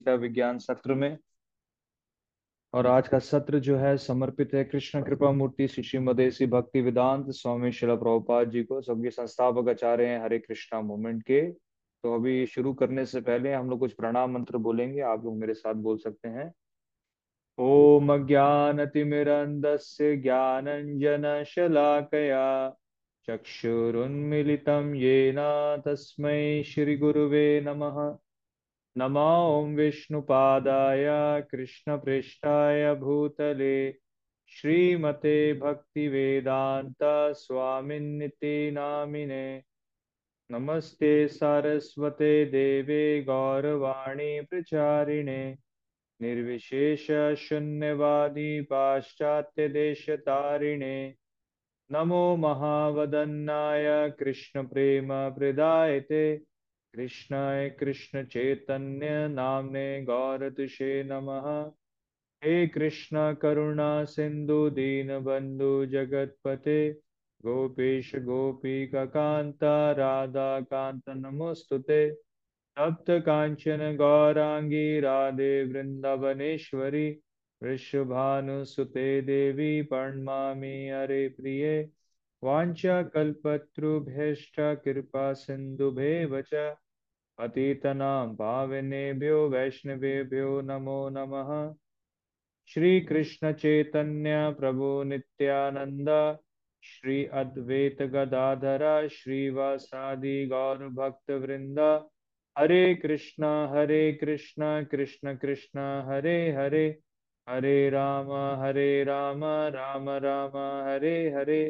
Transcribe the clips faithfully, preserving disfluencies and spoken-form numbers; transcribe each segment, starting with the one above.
गीता विज्ञान सत्र में। और आज का सत्र जो है समर्पित है कृष्ण कृपा मूर्ति श्री श्रीमदेसी भक्ति वेदांत स्वामी शिला प्रभुपाद जी को, सबके संस्थापक आचार्य हैं हरे कृष्णा मूवमेंट के। तो अभी शुरू करने से पहले हम लोग कुछ प्रणाम मंत्र बोलेंगे, आप लोग मेरे साथ बोल सकते हैं। ओम ज्ञानतिमिरन्धस्य ज्ञानञ्जनशलाकया चक्षुरुन्मिलितं येन तस्मै श्रीगुरुवे नमः। नमो ॐ विष्णुपादाय कृष्णपृष्ठाय भूतले श्रीमते भक्तिवेदान्त स्वामिन्निति नामिने। नमस्ते सारस्वते देवे गौरवाणी प्रचारिणे निर्विशेष शून्यवादी पाश्चात्य देश तारिणे। नमो महावदन्नाय कृष्ण प्रेम प्रदायते कृष्णाय कृष्ण चैतन्य नामने गौरतुषे नमः। हे कृष्ण करुणा सिंधु दीन बंधु जगतपते गोपेश गोपी कांता राधा कांत नमोस्तुते। तप्त कांचन गौरांगी राधे वृंदावनेश्वरी वृषभानुसुते देवी प्रणमामि हरे प्रिये। वाञ्छाकल्पतरुभ्यश्च कृपा सिन्धुभ्येव च पतितनां पावनेभ्यो वैष्णवेभ्यो नमो नमः। श्री कृष्ण चैतन्य प्रभु नित्यानंद श्री अद्वैत गदाधरा श्रीवासादि गौर भक्त वृंद। हरे कृष्णा हरे कृष्णा कृष्ण कृष्णा हरे हरे हरे राम हरे राम राम राम हरे हरे।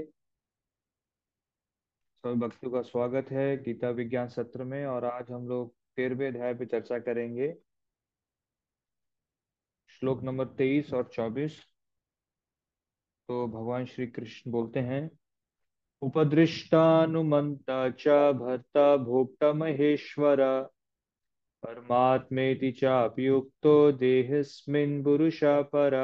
सभी भक्तों का स्वागत है गीता विज्ञान सत्र में। और आज हम लोग तेरहवें अध्याय पे चर्चा करेंगे, श्लोक नंबर तेईस और चौबीस। तो भगवान श्री कृष्ण बोलते हैं, उपदृष्टानुमंता च भर्ता भोक्ता महेश्वर परमात्मेति चाप्युक्तो देहस्मिन् पुरुषा परा।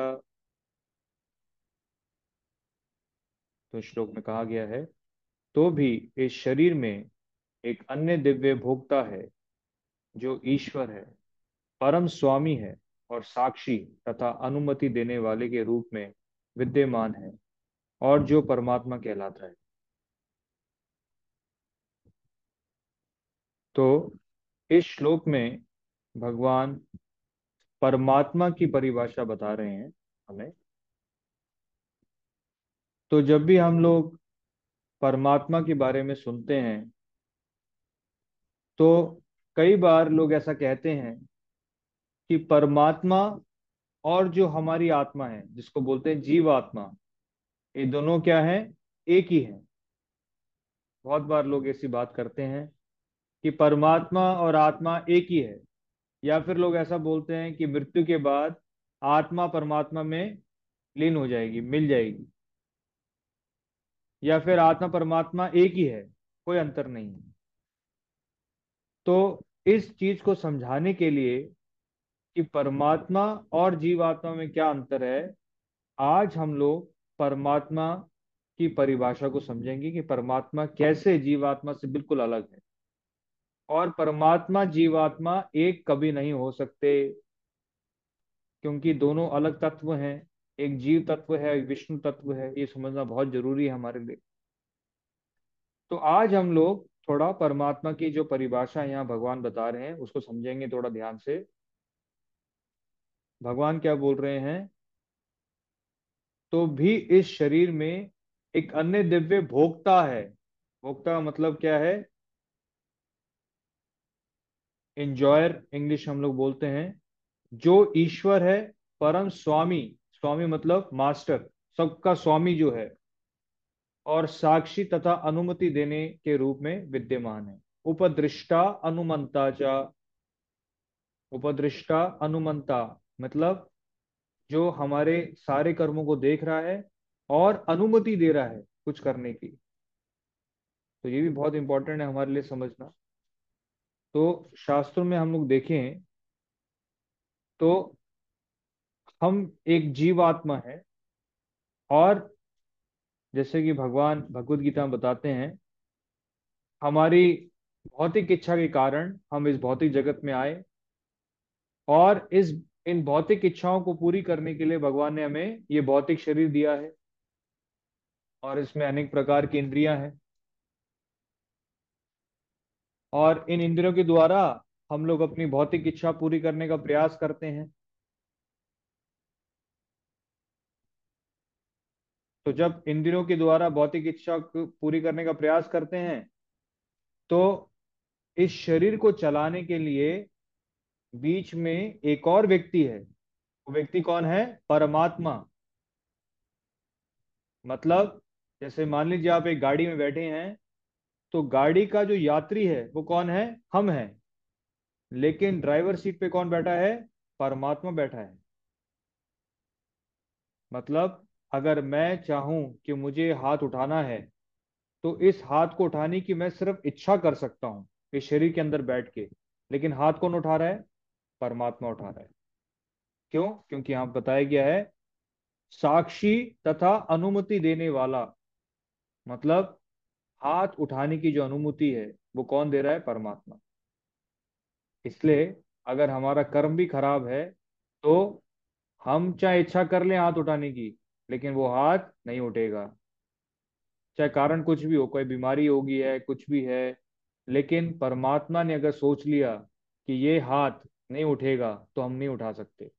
तो श्लोक में कहा गया है, तो भी इस शरीर में एक अन्य दिव्य भोक्ता है जो ईश्वर है, परम स्वामी है और साक्षी तथा अनुमति देने वाले के रूप में विद्यमान है, और जो परमात्मा कहलाता है। तो इस श्लोक में भगवान परमात्मा की परिभाषा बता रहे हैं हमें। तो जब भी हम लोग परमात्मा के बारे में सुनते हैं तो कई बार लोग ऐसा कहते हैं कि परमात्मा और जो हमारी आत्मा है जिसको बोलते हैं जीव आत्मा, ये दोनों क्या है, एक ही है। बहुत बार लोग ऐसी बात करते हैं कि परमात्मा और आत्मा एक ही है। या फिर लोग ऐसा बोलते हैं कि मृत्यु के बाद आत्मा परमात्मा में लीन हो जाएगी, मिल जाएगी। या फिर आत्मा परमात्मा एक ही है, कोई अंतर नहीं है। तो इस चीज को समझाने के लिए कि परमात्मा और जीवात्मा में क्या अंतर है, आज हम लोग परमात्मा की परिभाषा को समझेंगे कि परमात्मा कैसे जीवात्मा से बिल्कुल अलग है। और परमात्मा जीवात्मा एक कभी नहीं हो सकते, क्योंकि दोनों अलग तत्व हैं। एक जीव तत्व है, एक विष्णु तत्व है। ये समझना बहुत जरूरी है हमारे लिए। तो आज हम लोग थोड़ा परमात्मा की जो परिभाषा यहाँ भगवान बता रहे हैं उसको समझेंगे थोड़ा ध्यान से। भगवान क्या बोल रहे हैं, तो भी इस शरीर में एक अन्य दिव्य भोक्ता है। भोक्ता का मतलब क्या है, इंजॉयर इंग्लिश हम लोग बोलते हैं। जो ईश्वर है, परम स्वामी, स्वामी मतलब मास्टर, सबका स्वामी जो है, और साक्षी तथा अनुमति देने के रूप में विद्यमान है। उपदृष्टा अनुमंता चा। उपदृष्टा अनुमंता मतलब जो हमारे सारे कर्मों को देख रहा है और अनुमति दे रहा है कुछ करने की। तो ये भी बहुत इंपॉर्टेंट है हमारे लिए समझना। तो शास्त्रों में हम लोग देखें तो हम एक जीवात्मा है, और जैसे कि भगवान भगवत गीता में बताते हैं, हमारी भौतिक इच्छा के कारण हम इस भौतिक जगत में आए। और इस इन भौतिक इच्छाओं को पूरी करने के लिए भगवान ने हमें ये भौतिक शरीर दिया है, और इसमें अनेक प्रकार की इंद्रियां हैं, और इन इंद्रियों के द्वारा हम लोग अपनी भौतिक इच्छा पूरी करने का प्रयास करते हैं। तो जब इंद्रियों के द्वारा भौतिक इच्छा को पूरी करने का प्रयास करते हैं, तो इस शरीर को चलाने के लिए बीच में एक और व्यक्ति है। वो व्यक्ति कौन है? परमात्मा। मतलब जैसे मान लीजिए आप एक गाड़ी में बैठे हैं, तो गाड़ी का जो यात्री है वो कौन है? हम हैं। लेकिन ड्राइवर सीट पे कौन बैठा है? परमात्मा बैठा है। मतलब अगर मैं चाहूं कि मुझे हाथ उठाना है, तो इस हाथ को उठाने की मैं सिर्फ इच्छा कर सकता हूं इस शरीर के अंदर बैठ के। लेकिन हाथ कौन उठा रहा है? परमात्मा उठा रहा है। क्यों? क्योंकि यहां बताया गया है साक्षी तथा अनुमति देने वाला। मतलब हाथ उठाने की जो अनुमति है वो कौन दे रहा है? परमात्मा। इसलिए अगर हमारा कर्म भी खराब है, तो हम चाहे इच्छा कर लें हाथ उठाने की, लेकिन वो हाथ नहीं उठेगा। चाहे कारण कुछ भी हो, कोई बीमारी होगी है, कुछ भी है, लेकिन परमात्मा ने अगर सोच लिया कि ये हाथ नहीं उठेगा, तो हम नहीं उठा सकते।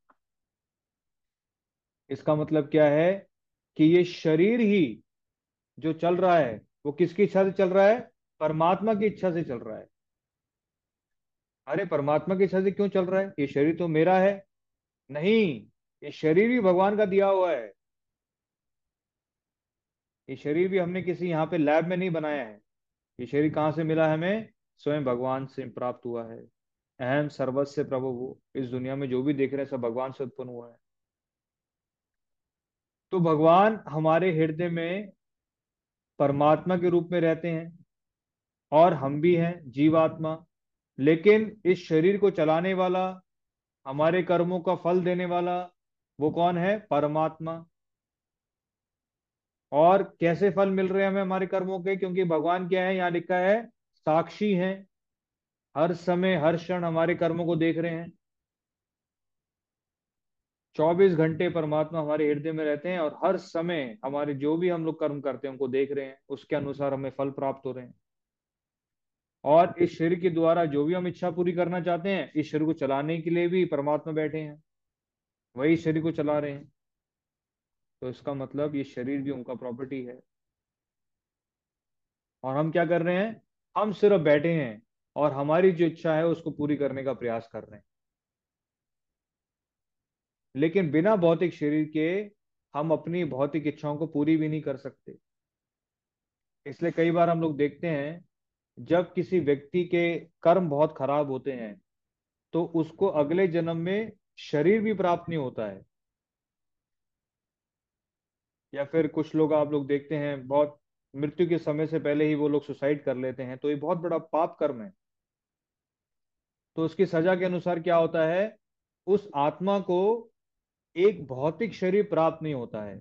इसका मतलब क्या है? कि ये शरीर ही जो चल रहा है वो किसकी इच्छा से चल रहा है? परमात्मा की इच्छा से चल रहा है। अरे परमात्मा की इच्छा से क्यों चल रहा है? ये शरीर तो मेरा है। नहीं, ये शरीर भी भगवान का दिया हुआ है। ये शरीर भी हमने किसी यहाँ पे लैब में नहीं बनाया है। ये शरीर कहाँ से मिला है हमें? स्वयं भगवान से प्राप्त हुआ है। अहम सर्वस्व प्रभु, वो इस दुनिया में जो भी देख रहे हैं सब भगवान से उत्पन्न हुआ है। तो भगवान हमारे हृदय में परमात्मा के रूप में रहते हैं, और हम भी हैं जीवात्मा। लेकिन इस शरीर को चलाने वाला, हमारे कर्मों का फल देने वाला, वो कौन है? परमात्मा। और कैसे फल मिल रहे हैं हमें हमारे कर्मों के? क्योंकि भगवान क्या है? यहाँ लिखा है साक्षी हैं, हर समय हर क्षण हमारे कर्मों को देख रहे हैं। चौबीस घंटे परमात्मा हमारे हृदय में रहते हैं, और हर समय हमारे जो भी हम लोग कर्म करते हैं उनको देख रहे हैं, उसके अनुसार हमें फल प्राप्त हो रहे हैं। और इस शरीर के द्वारा जो भी हम इच्छा पूरी करना चाहते हैं, इस शरीर को चलाने के लिए भी परमात्मा बैठे हैं, वही शरीर को चला रहे हैं। तो इसका मतलब ये शरीर भी उनका प्रॉपर्टी है। और हम क्या कर रहे हैं? हम सिर्फ बैठे हैं, और हमारी जो इच्छा है उसको पूरी करने का प्रयास कर रहे हैं। लेकिन बिना भौतिक शरीर के हम अपनी भौतिक इच्छाओं को पूरी भी नहीं कर सकते। इसलिए कई बार हम लोग देखते हैं, जब किसी व्यक्ति के कर्म बहुत खराब होते हैं, तो उसको अगले जन्म में शरीर भी प्राप्त नहीं होता है। या फिर कुछ लोग आप लोग देखते हैं, बहुत मृत्यु के समय से पहले ही वो लोग सुसाइड कर लेते हैं, तो ये बहुत बड़ा पाप कर्म है। तो उसकी सजा के अनुसार क्या होता है? उस आत्मा को एक भौतिक शरीर प्राप्त नहीं होता है।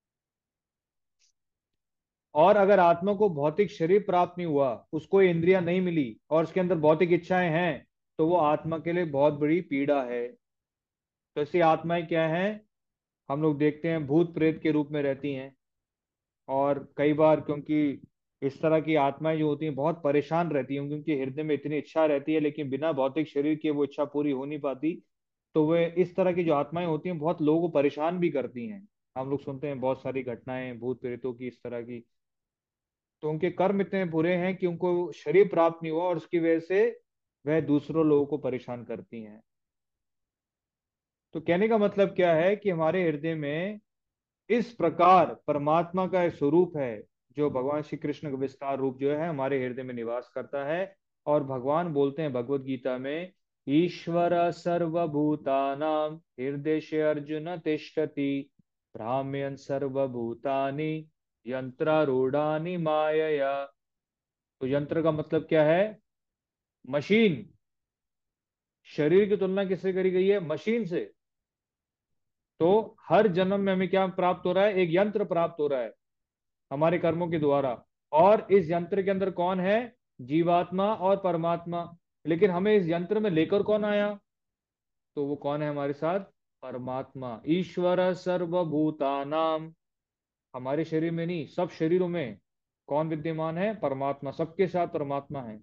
और अगर आत्मा को भौतिक शरीर प्राप्त नहीं हुआ, उसको इंद्रियां नहीं मिली, और उसके अंदर भौतिक इच्छाएं हैं, तो वो आत्मा के लिए बहुत बड़ी पीड़ा है। तो ऐसी आत्माएं क्या हैं? हम लोग देखते हैं भूत प्रेत के रूप में रहती हैं। और कई बार क्योंकि इस तरह की आत्माएं जो होती हैं बहुत परेशान रहती हैं, क्योंकि हृदय में इतनी इच्छा रहती है, लेकिन बिना भौतिक शरीर के वो इच्छा पूरी हो नहीं पाती। तो वे इस तरह की जो आत्माएं होती हैं बहुत लोगों को परेशान भी करती हैं। हम लोग सुनते हैं बहुत सारी घटनाएं भूत प्रेतों की इस तरह की। तो उनके कर्म इतने बुरे हैं कि उनको शरीर प्राप्त नहीं हुआ, और उसकी वजह से वह दूसरों लोगों को परेशान करती हैं। तो कहने का मतलब क्या है? कि हमारे हृदय में इस प्रकार परमात्मा का एक स्वरूप है, जो भगवान श्री कृष्ण का विस्तार रूप जो है हमारे हृदय में निवास करता है। और भगवान बोलते हैं भगवत गीता में, ईश्वर सर्वभूतानां हृदय से अर्जुन तिष्ठति, भ्राम्यन् सर्वभूतानि यंत्रारूढ़ानि मायया। तो यंत्र का मतलब क्या है? मशीन। शरीर की तुलना किससे करी गई है? मशीन से। तो हर जन्म में हमें क्या प्राप्त हो रहा है? एक यंत्र प्राप्त हो रहा है हमारे कर्मों के द्वारा। और इस यंत्र के अंदर कौन है? जीवात्मा और परमात्मा। लेकिन हमें इस यंत्र में लेकर कौन आया? तो वो कौन है हमारे साथ? परमात्मा। ईश्वर सर्वभूतानाम, हमारे शरीर में नहीं, सब शरीरों में कौन विद्यमान है? परमात्मा। सबके साथ परमात्मा है,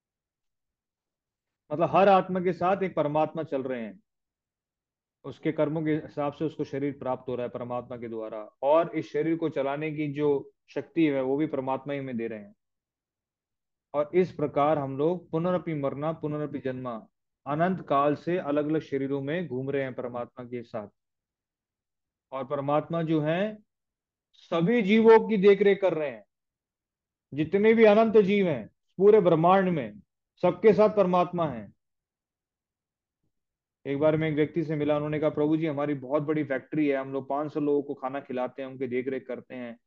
मतलब हर आत्मा के साथ एक परमात्मा चल रहे हैं। उसके कर्मों के हिसाब से उसको शरीर प्राप्त हो रहा है परमात्मा के द्वारा, और इस शरीर को चलाने की जो शक्ति है वो भी परमात्मा ही हमें दे रहे हैं। और इस प्रकार हम लोग पुनरपि मरना पुनरपि जन्मा, अनंत काल से अलग अलग शरीरों में घूम रहे हैं परमात्मा के साथ। और परमात्मा जो है सभी जीवों की देखरेख कर रहे हैं। जितने भी अनंत जीव हैं पूरे ब्रह्मांड में, सबके साथ परमात्मा है। एक बार मैं एक व्यक्ति से मिला, उन्होंने कहा प्रभु जी हमारी बहुत बड़ी फैक्ट्री है, हम लोग पांच सौ लोगों को खाना खिलाते हैं, उनकी देख रेख करते हैं।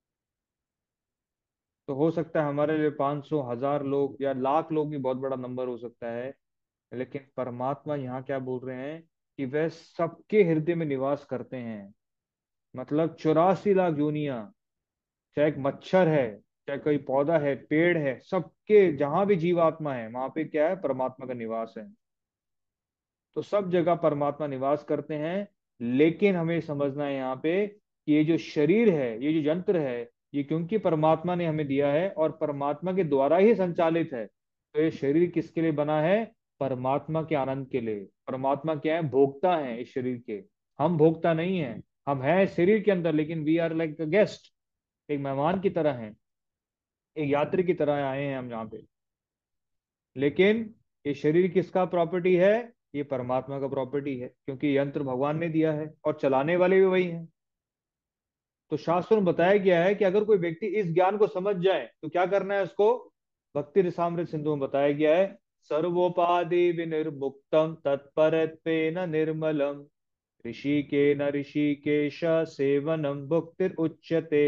तो हो सकता है हमारे लिए पांच सौ, हजार लोग या लाख लोग भी बहुत बड़ा नंबर हो सकता है, लेकिन परमात्मा यहाँ क्या बोल रहे हैं कि वह सबके हृदय में निवास करते हैं। मतलब चौरासी लाख योनियां, चाहे एक मच्छर है, चाहे कोई पौधा है, पेड़ है, सबके जहां भी जीवात्मा है वहां पे क्या है? परमात्मा का निवास है। तो सब जगह परमात्मा निवास करते हैं। लेकिन हमें समझना है यहाँ पे कि ये जो शरीर है, ये जो यंत्र है, ये क्योंकि परमात्मा ने हमें दिया है और परमात्मा के द्वारा ही संचालित है, तो ये शरीर किसके लिए बना है? परमात्मा के आनंद के लिए। परमात्मा क्या है? भोक्ता है इस शरीर के। हम भोक्ता नहीं है। हम हैं शरीर के अंदर, लेकिन we are like a guest, एक मेहमान की तरह हैं, एक यात्री की तरह आए हैं हम यहाँ पे। लेकिन ये शरीर किसका प्रॉपर्टी है? ये परमात्मा का प्रॉपर्टी है, क्योंकि यंत्र भगवान ने दिया है और चलाने वाले भी वही हैं। तो शास्त्रों में बताया गया है कि अगर कोई व्यक्ति इस ज्ञान को समझ जाए तो क्या करना है उसको? भक्ति रसामृत सिंधु में बताया गया है, सर्वोपाधि विनिर्मुक्तम तत्परत्वेन निर्मलम ऋषिकेन ऋषिकेश सेवनम भुक्तिर उच्यते।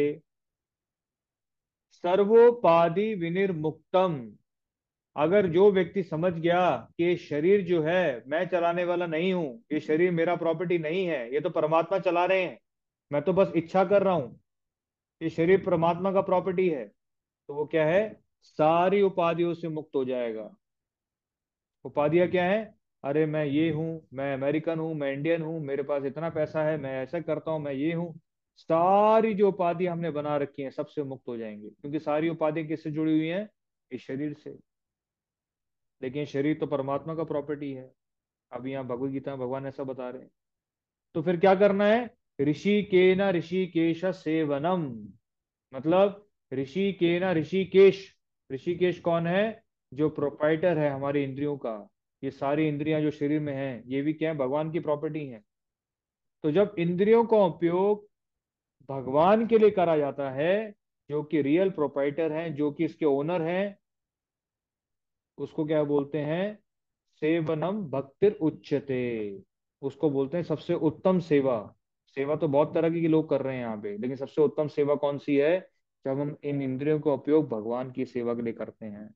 सर्वोपाधि विनिर्मुक्तम, अगर जो व्यक्ति समझ गया कि ये शरीर जो है मैं चलाने वाला नहीं हूं, ये शरीर मेरा प्रॉपर्टी नहीं है, ये तो परमात्मा चला रहे हैं, मैं तो बस इच्छा कर रहा हूं, ये शरीर परमात्मा का प्रॉपर्टी है, तो वो क्या है? सारी उपाधियों से मुक्त हो जाएगा। उपाधियां क्या है? अरे मैं ये हूं, मैं अमेरिकन हूं, मैं इंडियन हूं, मेरे पास इतना पैसा है, मैं ऐसा करता हूं, मैं ये हूं। सारी जो उपाधि हमने बना रखी है सबसे मुक्त हो जाएंगे, क्योंकि सारी उपाधि किससे जुड़ी हुई हैं? इस शरीर से। लेकिन शरीर तो परमात्मा का प्रॉपर्टी है। अब यहाँ भगवत गीता में भगवान ऐसा बता रहे हैं। तो फिर क्या करना है? ऋषि के न ऋषिकेश सेवनम, मतलब ऋषि के न ऋषिकेश। ऋषिकेश कौन है? जो प्रोपाइटर है हमारी इंद्रियों का। ये सारी इंद्रियां जो शरीर में हैं ये भी क्या है? भगवान की प्रॉपर्टी है। तो जब इंद्रियों का उपयोग भगवान के लिए करा जाता है, जो कि रियल प्रोपाइटर हैं, जो कि इसके ओनर हैं, उसको क्या बोलते हैं? सेवनम भक्तिर उच्यते। उसको बोलते हैं सबसे उत्तम सेवा। सेवा तो बहुत तरह की लोग कर रहे हैं यहाँ पे, लेकिन सबसे उत्तम सेवा कौन सी है? जब हम इन इंद्रियों का उपयोग भगवान की सेवा के लिए करते हैं।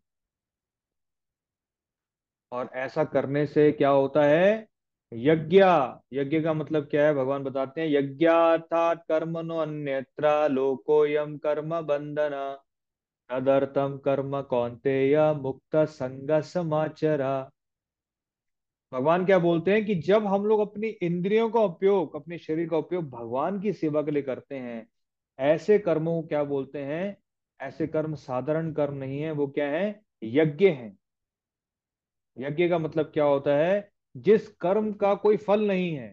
और ऐसा करने से क्या होता है? यज्ञ। यज्ञ का मतलब क्या है? भगवान बताते हैं, यज्ञार्थात कर्मणो अन्यत्र लोकोयम कर्म बंधन तदर्थम कर्म कौन्तेय मुक्त संग समाचरा। भगवान क्या बोलते हैं कि जब हम लोग अपनी इंद्रियों का उपयोग, अपने शरीर का उपयोग भगवान की सेवा के लिए करते हैं, ऐसे कर्मों को क्या बोलते हैं? ऐसे कर्म साधारण कर्म नहीं है, वो क्या है? यज्ञ है। यज्ञ का मतलब क्या होता है? जिस कर्म का कोई फल नहीं है।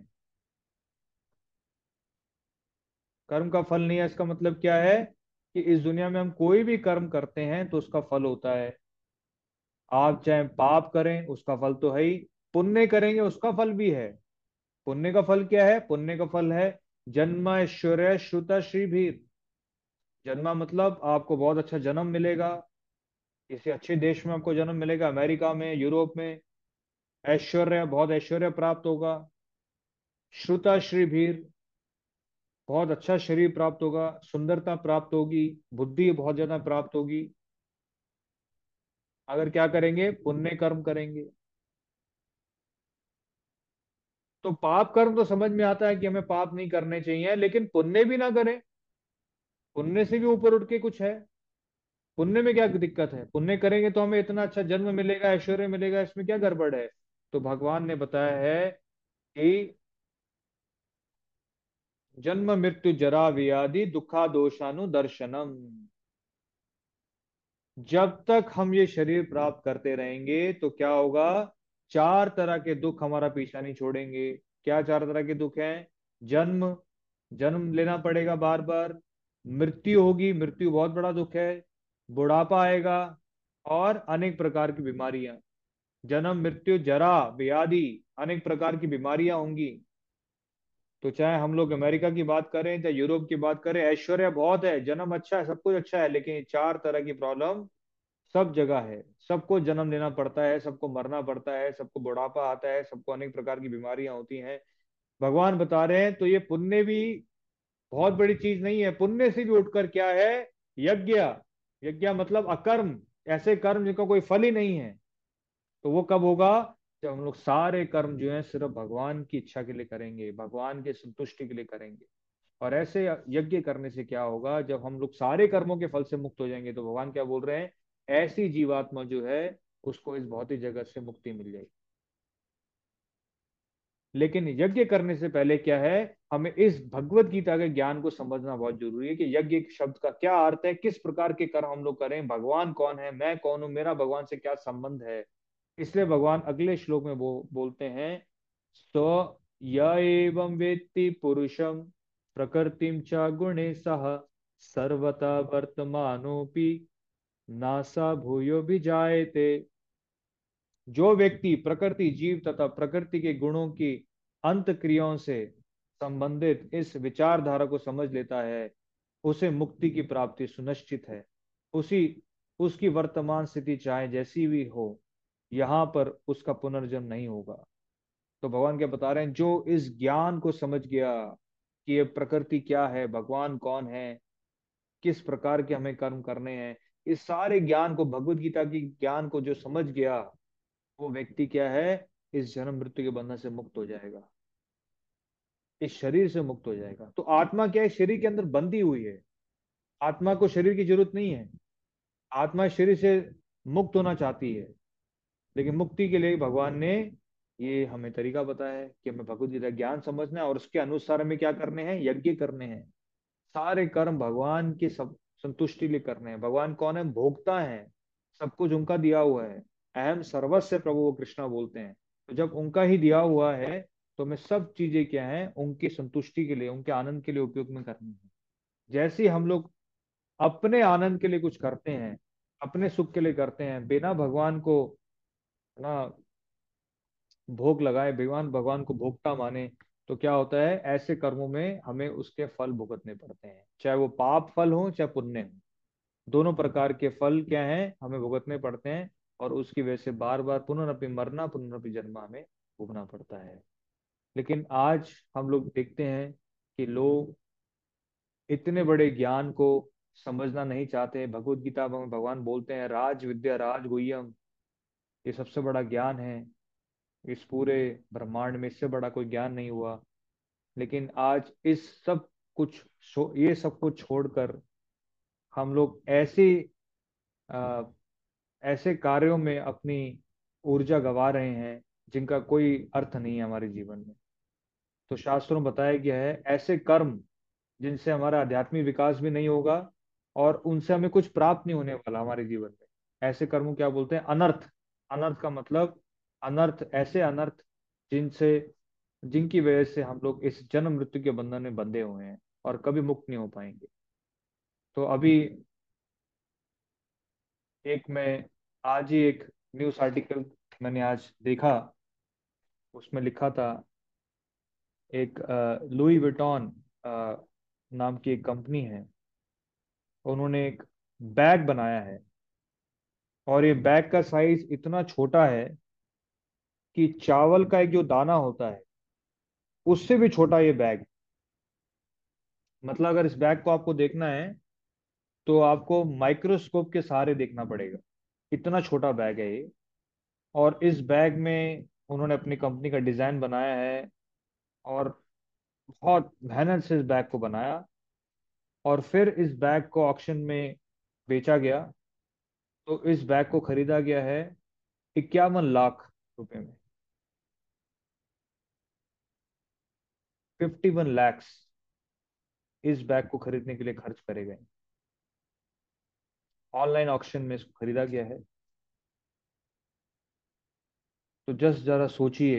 कर्म का फल नहीं है, इसका मतलब क्या है? कि इस दुनिया में हम कोई भी कर्म करते हैं तो उसका फल होता है। आप चाहे पाप करें उसका फल तो है ही, पुण्य करेंगे उसका फल भी है। पुण्य का फल क्या है? पुण्य का फल है जन्म ऐश्वर्य श्रुत श्री भी। जन्मा मतलब आपको बहुत अच्छा जन्म मिलेगा, किसी अच्छे देश में आपको जन्म मिलेगा, अमेरिका में, यूरोप में। ऐश्वर्य, बहुत ऐश्वर्य प्राप्त होगा। श्रुता श्री भीर, बहुत अच्छा शरीर प्राप्त होगा, सुंदरता प्राप्त होगी, बुद्धि बहुत ज्यादा प्राप्त होगी। अगर क्या करेंगे? पुण्य कर्म करेंगे। तो पाप कर्म तो समझ में आता है कि हमें पाप नहीं करने चाहिए, लेकिन पुण्य भी ना करें, पुण्य से भी ऊपर उठ के कुछ है। पुण्य में क्या दिक्कत है? पुण्य करेंगे तो हमें इतना अच्छा जन्म मिलेगा, ऐश्वर्य मिलेगा, इसमें क्या गड़बड़ है? तो भगवान ने बताया है कि जन्म मृत्यु जरा व्याधि दुखा दोषानुदर्शनम, जब तक हम ये शरीर प्राप्त करते रहेंगे तो क्या होगा, चार तरह के दुख हमारा पीछा नहीं छोड़ेंगे। क्या चार तरह के दुख हैं? जन्म, जन्म लेना पड़ेगा बार बार। मृत्यु होगी, मृत्यु बहुत बड़ा दुख है। बुढ़ापा आएगा, और अनेक प्रकार की बीमारियां। जन्म मृत्यु जरा व्याधि, अनेक प्रकार की बीमारियां होंगी। तो चाहे हम लोग अमेरिका की बात करें चाहे यूरोप की बात करें, ऐश्वर्य बहुत है, जन्म अच्छा है, सब कुछ अच्छा है, लेकिन ये चार तरह की प्रॉब्लम सब जगह है। सबको जन्म लेना पड़ता है, सबको मरना पड़ता है, सबको बुढ़ापा आता है, सबको अनेक प्रकार की बीमारियां होती हैं। भगवान बता रहे हैं तो ये पुण्य भी बहुत बड़ी चीज नहीं है। पुण्य से भी उठकर क्या है? यज्ञ। यज्ञ मतलब अकर्म, ऐसे कर्म जिनका कोई फल ही नहीं है। तो वो कब होगा? जब हम लोग सारे कर्म जो है सिर्फ भगवान की इच्छा के लिए करेंगे, भगवान के संतुष्टि के लिए करेंगे। और ऐसे यज्ञ करने से क्या होगा, जब हम लोग सारे कर्मों के फल से मुक्त हो जाएंगे, तो भगवान क्या बोल रहे हैं, ऐसी जीवात्मा जो है उसको इस भौतिक जगत से मुक्ति मिल जाएगी। लेकिन यज्ञ करने से पहले क्या है, हमें इस भगवत गीता के ज्ञान को समझना बहुत जरूरी है कि यज्ञ शब्द का क्या अर्थ है, किस प्रकार के कर्म हम लोग करें, भगवान कौन है, मैं कौन हूं, मेरा भगवान से क्या संबंध है। इसलिए भगवान अगले श्लोक में बो, बोलते हैं, सो य एवं वेत्ति पुरुषम प्रकृतिम च गुणे सह सर्वथा वर्तमानोपि नासा भूयो भी जायते। जो व्यक्ति प्रकृति, जीव तथा प्रकृति के गुणों की अंत क्रियाओं से संबंधित इस विचारधारा को समझ लेता है, उसे मुक्ति की प्राप्ति सुनिश्चित है। उसी उसकी वर्तमान स्थिति चाहे जैसी भी हो, यहाँ पर उसका पुनर्जन्म नहीं होगा। तो भगवान क्या बता रहे हैं, जो इस ज्ञान को समझ गया कि ये प्रकृति क्या है, भगवान कौन है, किस प्रकार के हमें कर्म करने हैं, इस सारे ज्ञान को, भगवत गीता की ज्ञान को जो समझ गया, वो व्यक्ति क्या है, इस जन्म मृत्यु के बंधन से मुक्त हो जाएगा, इस शरीर से मुक्त हो जाएगा। तो आत्मा क्या है, शरीर के अंदर बंधी हुई है। आत्मा को शरीर की जरूरत नहीं है। आत्मा शरीर से मुक्त होना चाहती है, लेकिन मुक्ति के लिए भगवान ने ये हमें तरीका बताया है कि हमें भगवत गीता ज्ञान समझना है और उसके अनुसार हमें क्या करने हैं, यज्ञ करने हैं। सारे कर्म भगवान की सब संतुष्टि लिए करने हैं। भगवान कौन है? भोक्ता है, सब कुछ उनका दिया हुआ है। अहम सर्वस्व प्रभु, वो कृष्णा बोलते हैं। तो जब उनका ही दिया हुआ है, तो हमें सब चीजें क्या है, उनकी संतुष्टि के लिए, उनके आनंद के लिए उपयोग में करनी है। जैसे ही हम लोग अपने आनंद के लिए कुछ करते हैं, अपने सुख के लिए करते हैं, बिना भगवान को ना भोग लगाए, भगवान भगवान को भोक्ता माने, तो क्या होता है, ऐसे कर्मों में हमें उसके फल भुगतने पड़ते हैं। चाहे वो पाप फल हो चाहे पुण्य हो, दोनों प्रकार के फल क्या हैं, हमें भुगतने पड़ते हैं। और उसकी वजह से बार बार पुनरअपि मरना, पुनरअपि जन्म हमें भोगना पड़ता है। लेकिन आज हम लोग देखते हैं कि लोग इतने बड़े ज्ञान को समझना नहीं चाहते। भगवत गीता में भगवान बोलते हैं, राज विद्या राज गुह्यम, ये सबसे बड़ा ज्ञान है, इस पूरे ब्रह्मांड में इससे बड़ा कोई ज्ञान नहीं हुआ। लेकिन आज इस सब कुछ छो- ये सब कुछ छोड़कर हम लोग ऐसे आ, ऐसे कार्यों में अपनी ऊर्जा गवा रहे हैं जिनका कोई अर्थ नहीं है हमारे जीवन में। तो शास्त्रों में बताया गया है, ऐसे कर्म जिनसे हमारा आध्यात्मिक विकास भी नहीं होगा और उनसे हमें कुछ प्राप्त नहीं होने वाला हमारे जीवन में, ऐसे कर्मों क्या बोलते हैं, अनर्थ। अनर्थ का मतलब, अनर्थ ऐसे अनर्थ जिनसे जिनकी वजह से हम लोग इस जन्म मृत्यु के बंधन में बंधे हुए हैं और कभी मुक्त नहीं हो पाएंगे। तो अभी एक मैं आज ही एक न्यूज़ आर्टिकल मैंने आज देखा, उसमें लिखा था, एक लुई विटॉन नाम की एक कंपनी है, उन्होंने एक बैग बनाया है। और ये बैग का साइज इतना छोटा है कि चावल का एक जो दाना होता है उससे भी छोटा ये बैग। मतलब अगर इस बैग को आपको देखना है तो आपको माइक्रोस्कोप के सहारे देखना पड़ेगा, इतना छोटा बैग है ये। और इस बैग में उन्होंने अपनी कंपनी का डिजाइन बनाया है, और बहुत मेहनत से इस बैग को बनाया, और फिर इस बैग को ऑक्शन में बेचा गया। तो इस बैग को खरीदा गया है इक्यावन लाख रुपए में। फिफ्टी वन लैक्स इस बैग को खरीदने के लिए खर्च करे गए। ऑनलाइन ऑक्शन में इसको खरीदा गया है। तो जस्ट जरा सोचिए,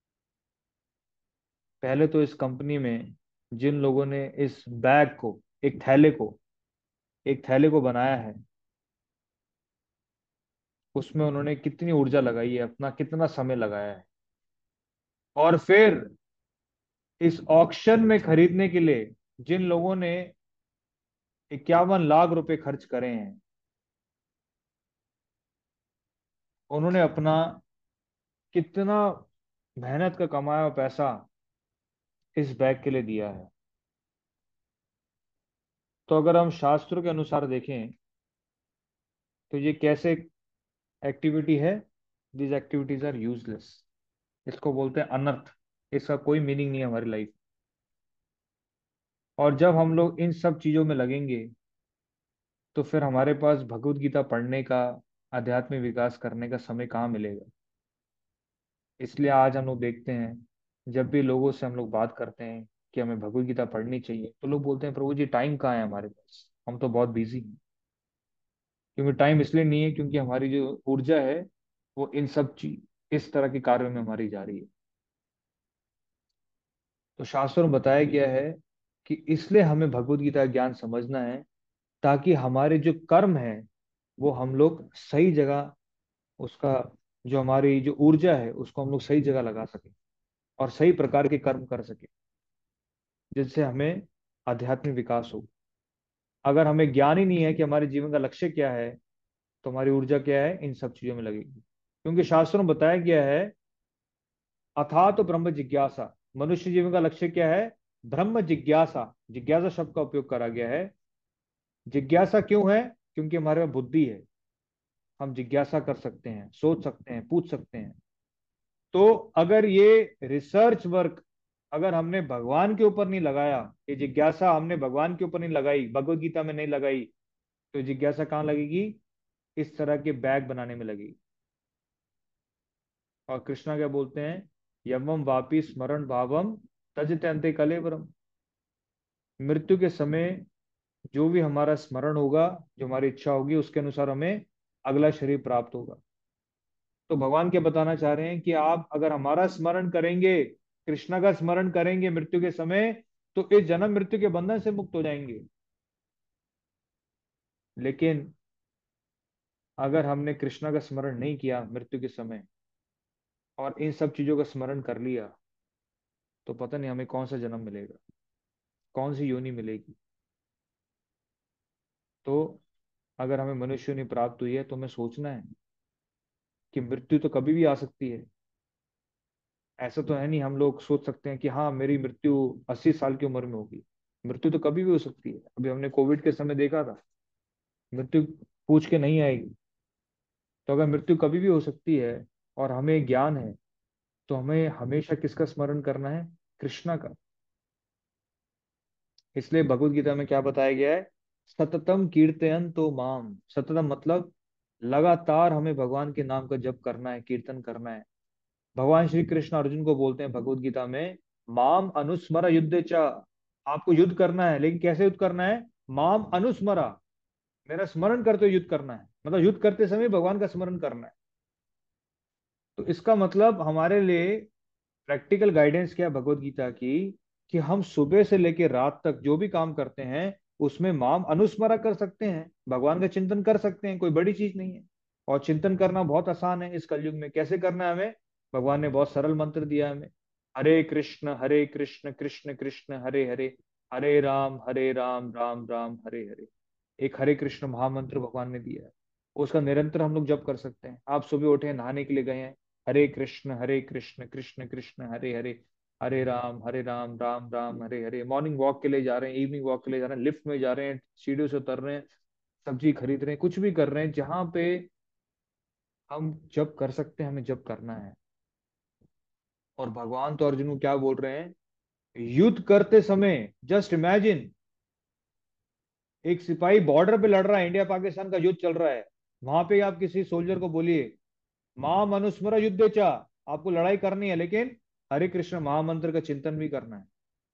पहले तो इस कंपनी में जिन लोगों ने इस बैग को, एक थैले को एक थैले को बनाया है, उसमें उन्होंने कितनी ऊर्जा लगाई है, अपना कितना समय लगाया है। और फिर इस ऑक्शन में खरीदने के लिए जिन लोगों ने इक्यावन लाख रुपए खर्च करे हैं, उन्होंने अपना कितना मेहनत का कमाया हुआ पैसा इस बैग के लिए दिया है। तो अगर हम शास्त्रों के अनुसार देखें तो ये कैसे एक्टिविटी है? This activities are useless. इसको बोलते हैं अनर्थ। इसका कोई मीनिंग नहीं है हमारी लाइफ। और जब हम लोग इन सब चीजों में लगेंगे तो फिर हमारे पास भगवत गीता पढ़ने का, आध्यात्मिक विकास करने का समय कहाँ मिलेगा? इसलिए आज हम लोग देखते हैं, जब भी लोगों से हम लोग बात करते हैं कि हमें भगवत गीता पढ़नी चाहिए, तो लोग बोलते हैं प्रभु जी टाइम कहाँ है हमारे पास, हम तो बहुत बिजी हैं। क्योंकि टाइम इसलिए नहीं है क्योंकि हमारी जो ऊर्जा है वो इन सब चीज, इस तरह के कार्यों में हमारी जा रही है। तो शास्त्रों में बताया गया है कि इसलिए हमें भगवत गीता का ज्ञान समझना है, ताकि हमारे जो कर्म है वो हम लोग सही जगह, उसका जो हमारी जो ऊर्जा है उसको हम लोग सही जगह लगा सके और सही प्रकार के कर्म कर सके, जिससे हमें आध्यात्मिक विकास हो। अगर हमें ज्ञान ही नहीं है कि हमारे जीवन का लक्ष्य क्या है, तो हमारी ऊर्जा क्या है, इन सब चीजों में लगेगी। क्योंकि शास्त्रों में बताया गया है, अथा तो ब्रह्म जिज्ञासा, मनुष्य जीवन का लक्ष्य क्या है? ब्रह्म जिज्ञासा। जिज्ञासा शब्द का उपयोग करा गया है। जिज्ञासा क्यों है? क्योंकि हमारे में बुद्धि है, हम जिज्ञासा कर सकते हैं, सोच सकते हैं, पूछ सकते हैं। तो अगर ये रिसर्च वर्क अगर हमने भगवान के ऊपर नहीं लगाया, ये जिज्ञासा हमने भगवान के ऊपर नहीं लगाई, भगवत गीता में नहीं लगाई, तो जिज्ञासा कहाँ लगेगी? इस तरह के बैग बनाने में लगेगी। और कृष्णा क्या बोलते हैं? यमम वापी स्मरण भावम तजते अंते कलेवरम। मृत्यु के समय जो भी हमारा स्मरण होगा, जो हमारी इच्छा होगी, उसके अनुसार हमें अगला शरीर प्राप्त होगा। तो भगवान क्या बताना चाह रहे हैं कि आप अगर हमारा स्मरण करेंगे, कृष्णा का स्मरण करेंगे मृत्यु के समय, तो इस जन्म मृत्यु के बंधन से मुक्त हो जाएंगे। लेकिन अगर हमने कृष्णा का स्मरण नहीं किया मृत्यु के समय और इन सब चीजों का स्मरण कर लिया, तो पता नहीं हमें कौन सा जन्म मिलेगा, कौन सी योनि मिलेगी। तो अगर हमें मनुष्य योनि प्राप्त हुई है तो हमें सोचना है कि मृत्यु तो कभी भी आ सकती है। ऐसा तो है नहीं हम लोग सोच सकते हैं कि हाँ मेरी मृत्यु अस्सी साल की उम्र में होगी। मृत्यु तो कभी भी हो सकती है। अभी हमने कोविड के समय देखा था, मृत्यु पूछ के नहीं आएगी। तो अगर मृत्यु कभी भी हो सकती है और हमें ज्ञान है, तो हमें हमेशा किसका स्मरण करना है? कृष्णा का। इसलिए भगवत गीता में क्या बताया गया है? सततम कीर्तयन तो माम। सततम मतलब लगातार हमें भगवान के नाम का जप करना है, कीर्तन करना है। भगवान श्री कृष्ण अर्जुन को बोलते हैं भगवत गीता में, माम अनुस्मरा युद्ध च। आपको युद्ध करना है, लेकिन कैसे युद्ध करना है? माम अनुस्मरा, मेरा स्मरण करते हुए युद्ध करना है। मतलब युद्ध करते समय भगवान का स्मरण करना है। तो इसका मतलब हमारे लिए प्रैक्टिकल गाइडेंस क्या है भगवत गीता की, कि हम सुबह से लेकर रात तक जो भी काम करते हैं उसमें माम अनुस्मरा कर सकते हैं, भगवान का चिंतन कर सकते हैं, कोई बड़ी चीज नहीं है। और चिंतन करना बहुत आसान है इस कलयुग में। कैसे करना है हमें? भगवान ने बहुत सरल मंत्र दिया है हमें। हरे कृष्ण हरे कृष्ण कृष्ण कृष्ण हरे हरे, हरे राम हरे राम राम राम हरे हरे। एक हरे कृष्ण महामंत्र भगवान ने दिया है। उसका निरंतर हम लोग जप कर सकते हैं। आप सुबह उठे, नहाने के लिए गए हैं, हरे कृष्ण हरे कृष्ण कृष्ण कृष्ण हरे हरे, हरे राम हरे राम राम राम हरे हरे। मॉर्निंग वॉक के लिए जा रहे हैं, इवनिंग वॉक के लिए जा रहे हैं, लिफ्ट में जा रहे हैं, सीढ़ियों से उतर रहे हैं, सब्जी खरीद रहे हैं, कुछ भी कर रहे हैं, जहां पे हम जप कर सकते हैं हमें जप करना है। और भगवान तो अर्जुन को क्या बोल रहे हैं? युद्ध करते समय जस्ट इमेजिन, एक सिपाही बॉर्डर पे लड़ रहा है, इंडिया पाकिस्तान का युद्ध चल रहा है, वहां पे आप किसी सोल्जर को बोलिए मां मनुस्मर युद्ध चा, आपको लड़ाई करनी है लेकिन हरे कृष्ण महामंत्र का चिंतन भी करना है।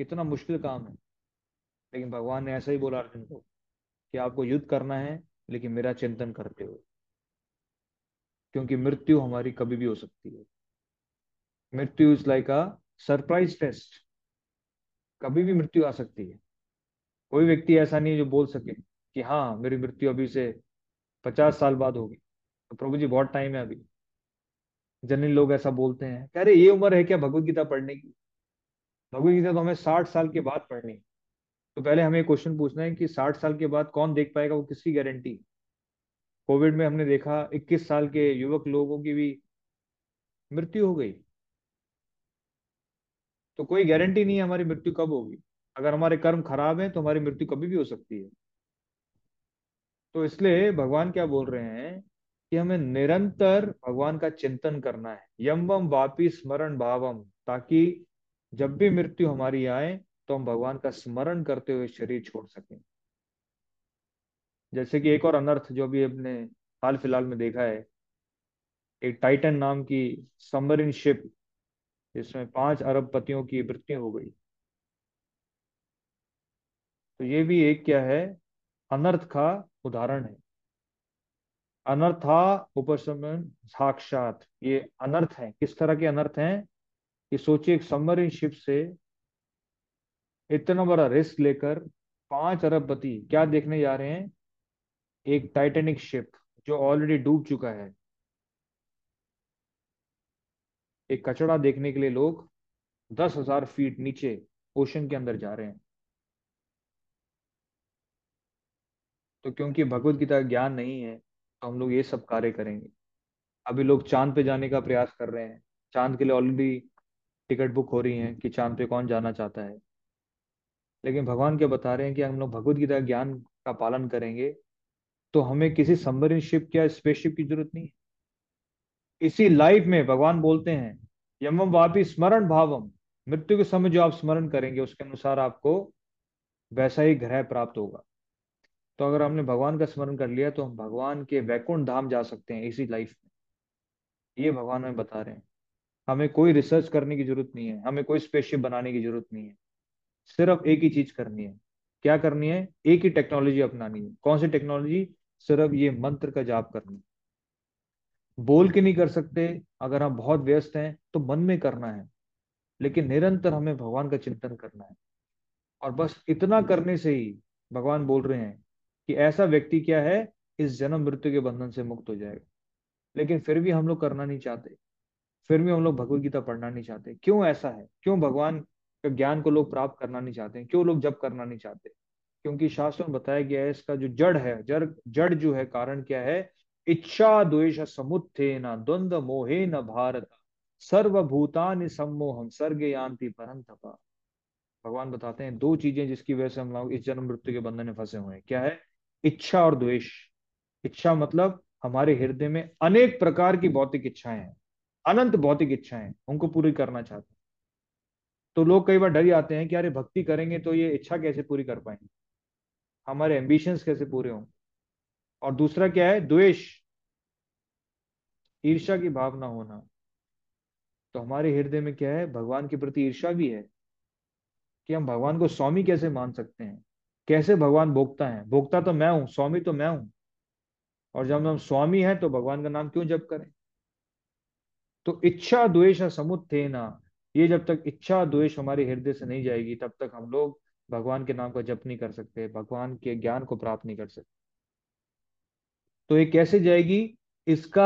कितना मुश्किल काम है, लेकिन भगवान ने ऐसा ही बोला अर्जुन को कि आपको युद्ध करना है, लेकिन मेरा चिंतन करते हुए, क्योंकि मृत्यु हमारी कभी भी हो सकती है। मृत्यु is like a surprise test, कभी भी मृत्यु आ सकती है। कोई व्यक्ति ऐसा नहीं है जो बोल सके कि हाँ मेरी मृत्यु अभी से पचास साल बाद होगी, तो प्रभु जी बहुत टाइम है अभी। जनरली लोग ऐसा बोलते हैं कि अरे ये उम्र है क्या भगवत गीता पढ़ने की, भगवत गीता तो हमें साठ साल के बाद पढ़नी है। तो पहले हमें क्वेश्चन पूछना है कि साठ साल के बाद कौन देख पाएगा, वो किसकी गारंटी। कोविड में हमने देखा इक्कीस साल के युवक लोगों की भी मृत्यु हो गई। तो कोई गारंटी नहीं है हमारी मृत्यु कब होगी। अगर हमारे कर्म खराब हैं तो हमारी मृत्यु कभी भी हो सकती है। तो इसलिए भगवान क्या बोल रहे हैं कि हमें निरंतर भगवान का चिंतन करना है, यम वम वापी स्मरण भावम, ताकि जब भी मृत्यु हमारी आए तो हम भगवान का स्मरण करते हुए शरीर छोड़ सकें। जैसे कि एक और अनर्थ जो भी हमने हाल फिलहाल में देखा है, एक टाइटन नाम की सबमरीन शिप जिसमें पांच अरबपतियों की मृत्यु हो गई। तो ये भी एक क्या है, अनर्थ का उदाहरण है। अनर्था उपशमन साक्षात, ये अनर्थ है। किस तरह के अनर्थ हैं, कि सोचिए एक सबमरीन शिप से इतना बड़ा रिस्क लेकर पांच अरबपति क्या देखने जा रहे हैं, एक टाइटेनिक शिप जो ऑलरेडी डूब चुका है। एक कचड़ा देखने के लिए लोग दस हजार फीट नीचे ओशन के अंदर जा रहे हैं। तो क्योंकि भगवत गीता का ज्ञान नहीं है तो हम लोग ये सब कार्य करेंगे। अभी लोग चांद पे जाने का प्रयास कर रहे हैं, चांद के लिए ऑलरेडी टिकट बुक हो रही है कि चांद पे कौन जाना चाहता है। लेकिन भगवान क्या बता रहे हैं कि हम लोग भगवत गीता ज्ञान का पालन करेंगे तो हमें किसी सबमरीन शिप या स्पेसशिप की जरूरत नहीं है। इसी लाइफ में भगवान बोलते हैं यमम वापी स्मरण भावम, मृत्यु के समय जो आप स्मरण करेंगे उसके अनुसार आपको वैसा ही ग्रह प्राप्त होगा। तो अगर हमने भगवान का स्मरण कर लिया तो हम भगवान के वैकुंठ धाम जा सकते हैं इसी लाइफ में। ये भगवान हमें बता रहे हैं। हमें कोई रिसर्च करने की जरूरत नहीं है, हमें कोई स्पेसशिप बनाने की जरूरत नहीं है। सिर्फ एक ही चीज करनी है। क्या करनी है, एक ही टेक्नोलॉजी अपनानी है। कौन सी टेक्नोलॉजी, सिर्फ ये मंत्र का जाप करना है। बोल के नहीं कर सकते, अगर हम बहुत व्यस्त हैं तो मन में करना है, लेकिन निरंतर हमें भगवान का चिंतन करना है। और बस इतना करने से ही भगवान बोल रहे हैं कि ऐसा व्यक्ति क्या है, इस जन्म मृत्यु के बंधन से मुक्त हो जाएगा। लेकिन फिर भी हम लोग करना नहीं चाहते, फिर भी हम लोग भगवत गीता पढ़ना नहीं चाहते। क्यों ऐसा है, क्यों भगवान का ज्ञान को लोग प्राप्त करना नहीं चाहते, क्यों लोग जप करना नहीं चाहते? क्योंकि शास्त्रों में बताया गया है इसका जो जड़ है, जड़ जड़ जो है, कारण क्या है, इच्छा द्वेष समुत्थेन द्वंद्व मोहेन भारत सर्वभूतानि सम्मोहम सर्गे यान्ति परंतपा। भगवान बताते हैं दो चीजें जिसकी वजह से हम लोग इस जन्म मृत्यु के बंधन में फंसे हुए हैं। क्या है, इच्छा और द्वेष। इच्छा मतलब हमारे हृदय में अनेक प्रकार की भौतिक इच्छाएं हैं, अनंत भौतिक इच्छाएं, उनको पूरी करना चाहते हैं। तो लोग कई बार डर जाते हैं कि अरे भक्ति करेंगे तो ये इच्छा कैसे पूरी कर पाएंगे, हमारे एम्बिशंस कैसे पूरे होंगे। और दूसरा क्या है, द्वेष, ईर्ष्या की भावना होना। तो हमारे हृदय में क्या है, भगवान के प्रति ईर्ष्या भी है कि हम भगवान को स्वामी कैसे मान सकते हैं। कैसे भगवान भोक्ता है, भोक्ता तो मैं हूं, स्वामी तो मैं हूं। और जब हम स्वामी हैं तो भगवान का नाम क्यों जप करें। तो इच्छा द्वेष समुत्थेना, ये जब तक इच्छा द्वेष हमारे हृदय से नहीं जाएगी तब तक हम लोग भगवान के नाम का जप नहीं कर सकते, भगवान के ज्ञान को प्राप्त नहीं कर सकते। तो ये कैसे जाएगी, इसका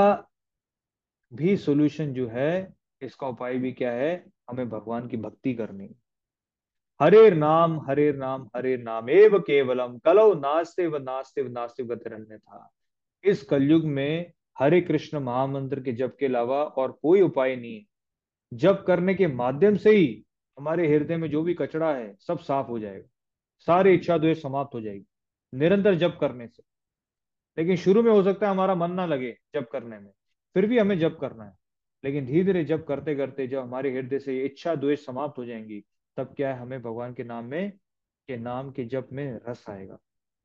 भी सोल्यूशन जो है, इसका उपाय भी क्या है, हमें भगवान की भक्ति करनी। हरेर नाम हरेर नाम हरेर नाम एव केवलम कलौ नास्ते व नास्ते व नास्ते गतिरन्य था। इस कलयुग में हरे कृष्ण महामंत्र के जप के अलावा और कोई उपाय नहीं है। जप करने के माध्यम से ही हमारे हृदय में जो भी कचरा है सब साफ हो जाएगा, सारी इच्छा द्वेष समाप्त हो जाएगी निरंतर जप करने से। लेकिन शुरू में हो सकता है हमारा मन ना लगे जप करने में, फिर भी हमें जप करना है। लेकिन धीरे धीरे जप करते करते जब हमारे हृदय से ये इच्छा द्वेष समाप्त हो जाएंगी, तब क्या है, हमें भगवान के नाम में, के नाम के जप में रस आएगा।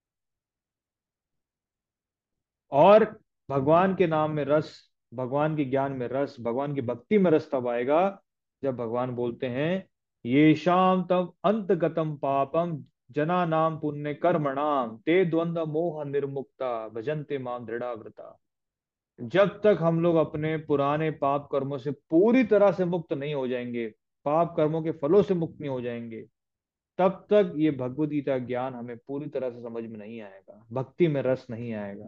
और भगवान के नाम में रस, भगवान के ज्ञान में रस, भगवान की भक्ति में रस तब आएगा जब भगवान बोलते हैं येषाम तम अंतगतम पापम जना नाम पुण्य कर्मणाम ते द्वंद्व मोह निर्मुक्ता भजन्ते माम दृढ़ाव्रता। जब तक हम लोग अपने पुराने पाप कर्मों से पूरी तरह से मुक्त नहीं हो जाएंगे, पाप कर्मों के फलों से मुक्त नहीं हो जाएंगे, तब तक ये भगवत गीता ज्ञान हमें पूरी तरह से समझ में नहीं आएगा, भक्ति में रस नहीं आएगा।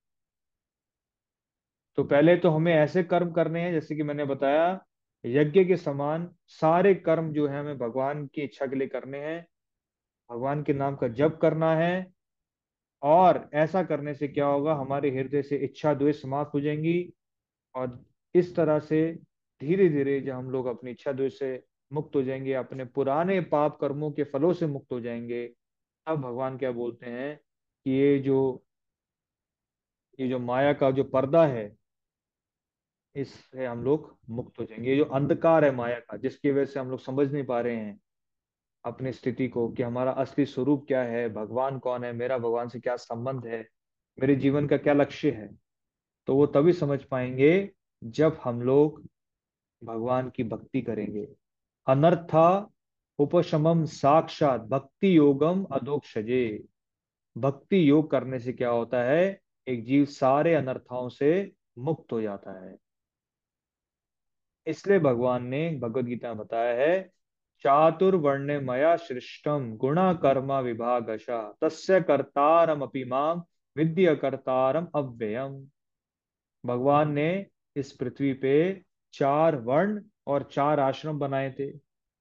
तो पहले तो हमें ऐसे कर्म करने हैं, जैसे कि मैंने बताया, यज्ञ के समान सारे कर्म जो है हमें भगवान की इच्छा के लिए करने हैं, भगवान के नाम का जप करना है। और ऐसा करने से क्या होगा, हमारे हृदय से इच्छा द्वेष समाप्त हो जाएंगी। और इस तरह से धीरे धीरे जब हम लोग अपनी इच्छा द्वेष से मुक्त हो जाएंगे, अपने पुराने पाप कर्मों के फलों से मुक्त हो जाएंगे, तब भगवान क्या बोलते हैं कि ये जो ये जो माया का जो पर्दा है, इससे हम लोग मुक्त हो जाएंगे। ये जो अंधकार है माया का, जिसकी वजह से हम लोग समझ नहीं पा रहे हैं अपनी स्थिति को कि हमारा असली स्वरूप क्या है, भगवान कौन है, मेरा भगवान से क्या संबंध है, मेरे जीवन का क्या लक्ष्य है, तो वो तभी समझ पाएंगे जब हम लोग भगवान की भक्ति करेंगे। अनर्था उपशमम साक्षात भक्ति योगम अधोक्षजे। भक्ति योग करने से क्या होता है, एक जीव सारे अनर्थाओं से मुक्त हो जाता है। इसलिए भगवान ने भगवत गीता में बताया है, चातुर्वर्ण्य मया सृष्टम गुणा कर्मा विभागशा तस्य कर्तारम अपि माम विद्य कर्तारम अव्ययम। भगवान ने इस पृथ्वी पे चार वर्ण और चार आश्रम बनाए थे।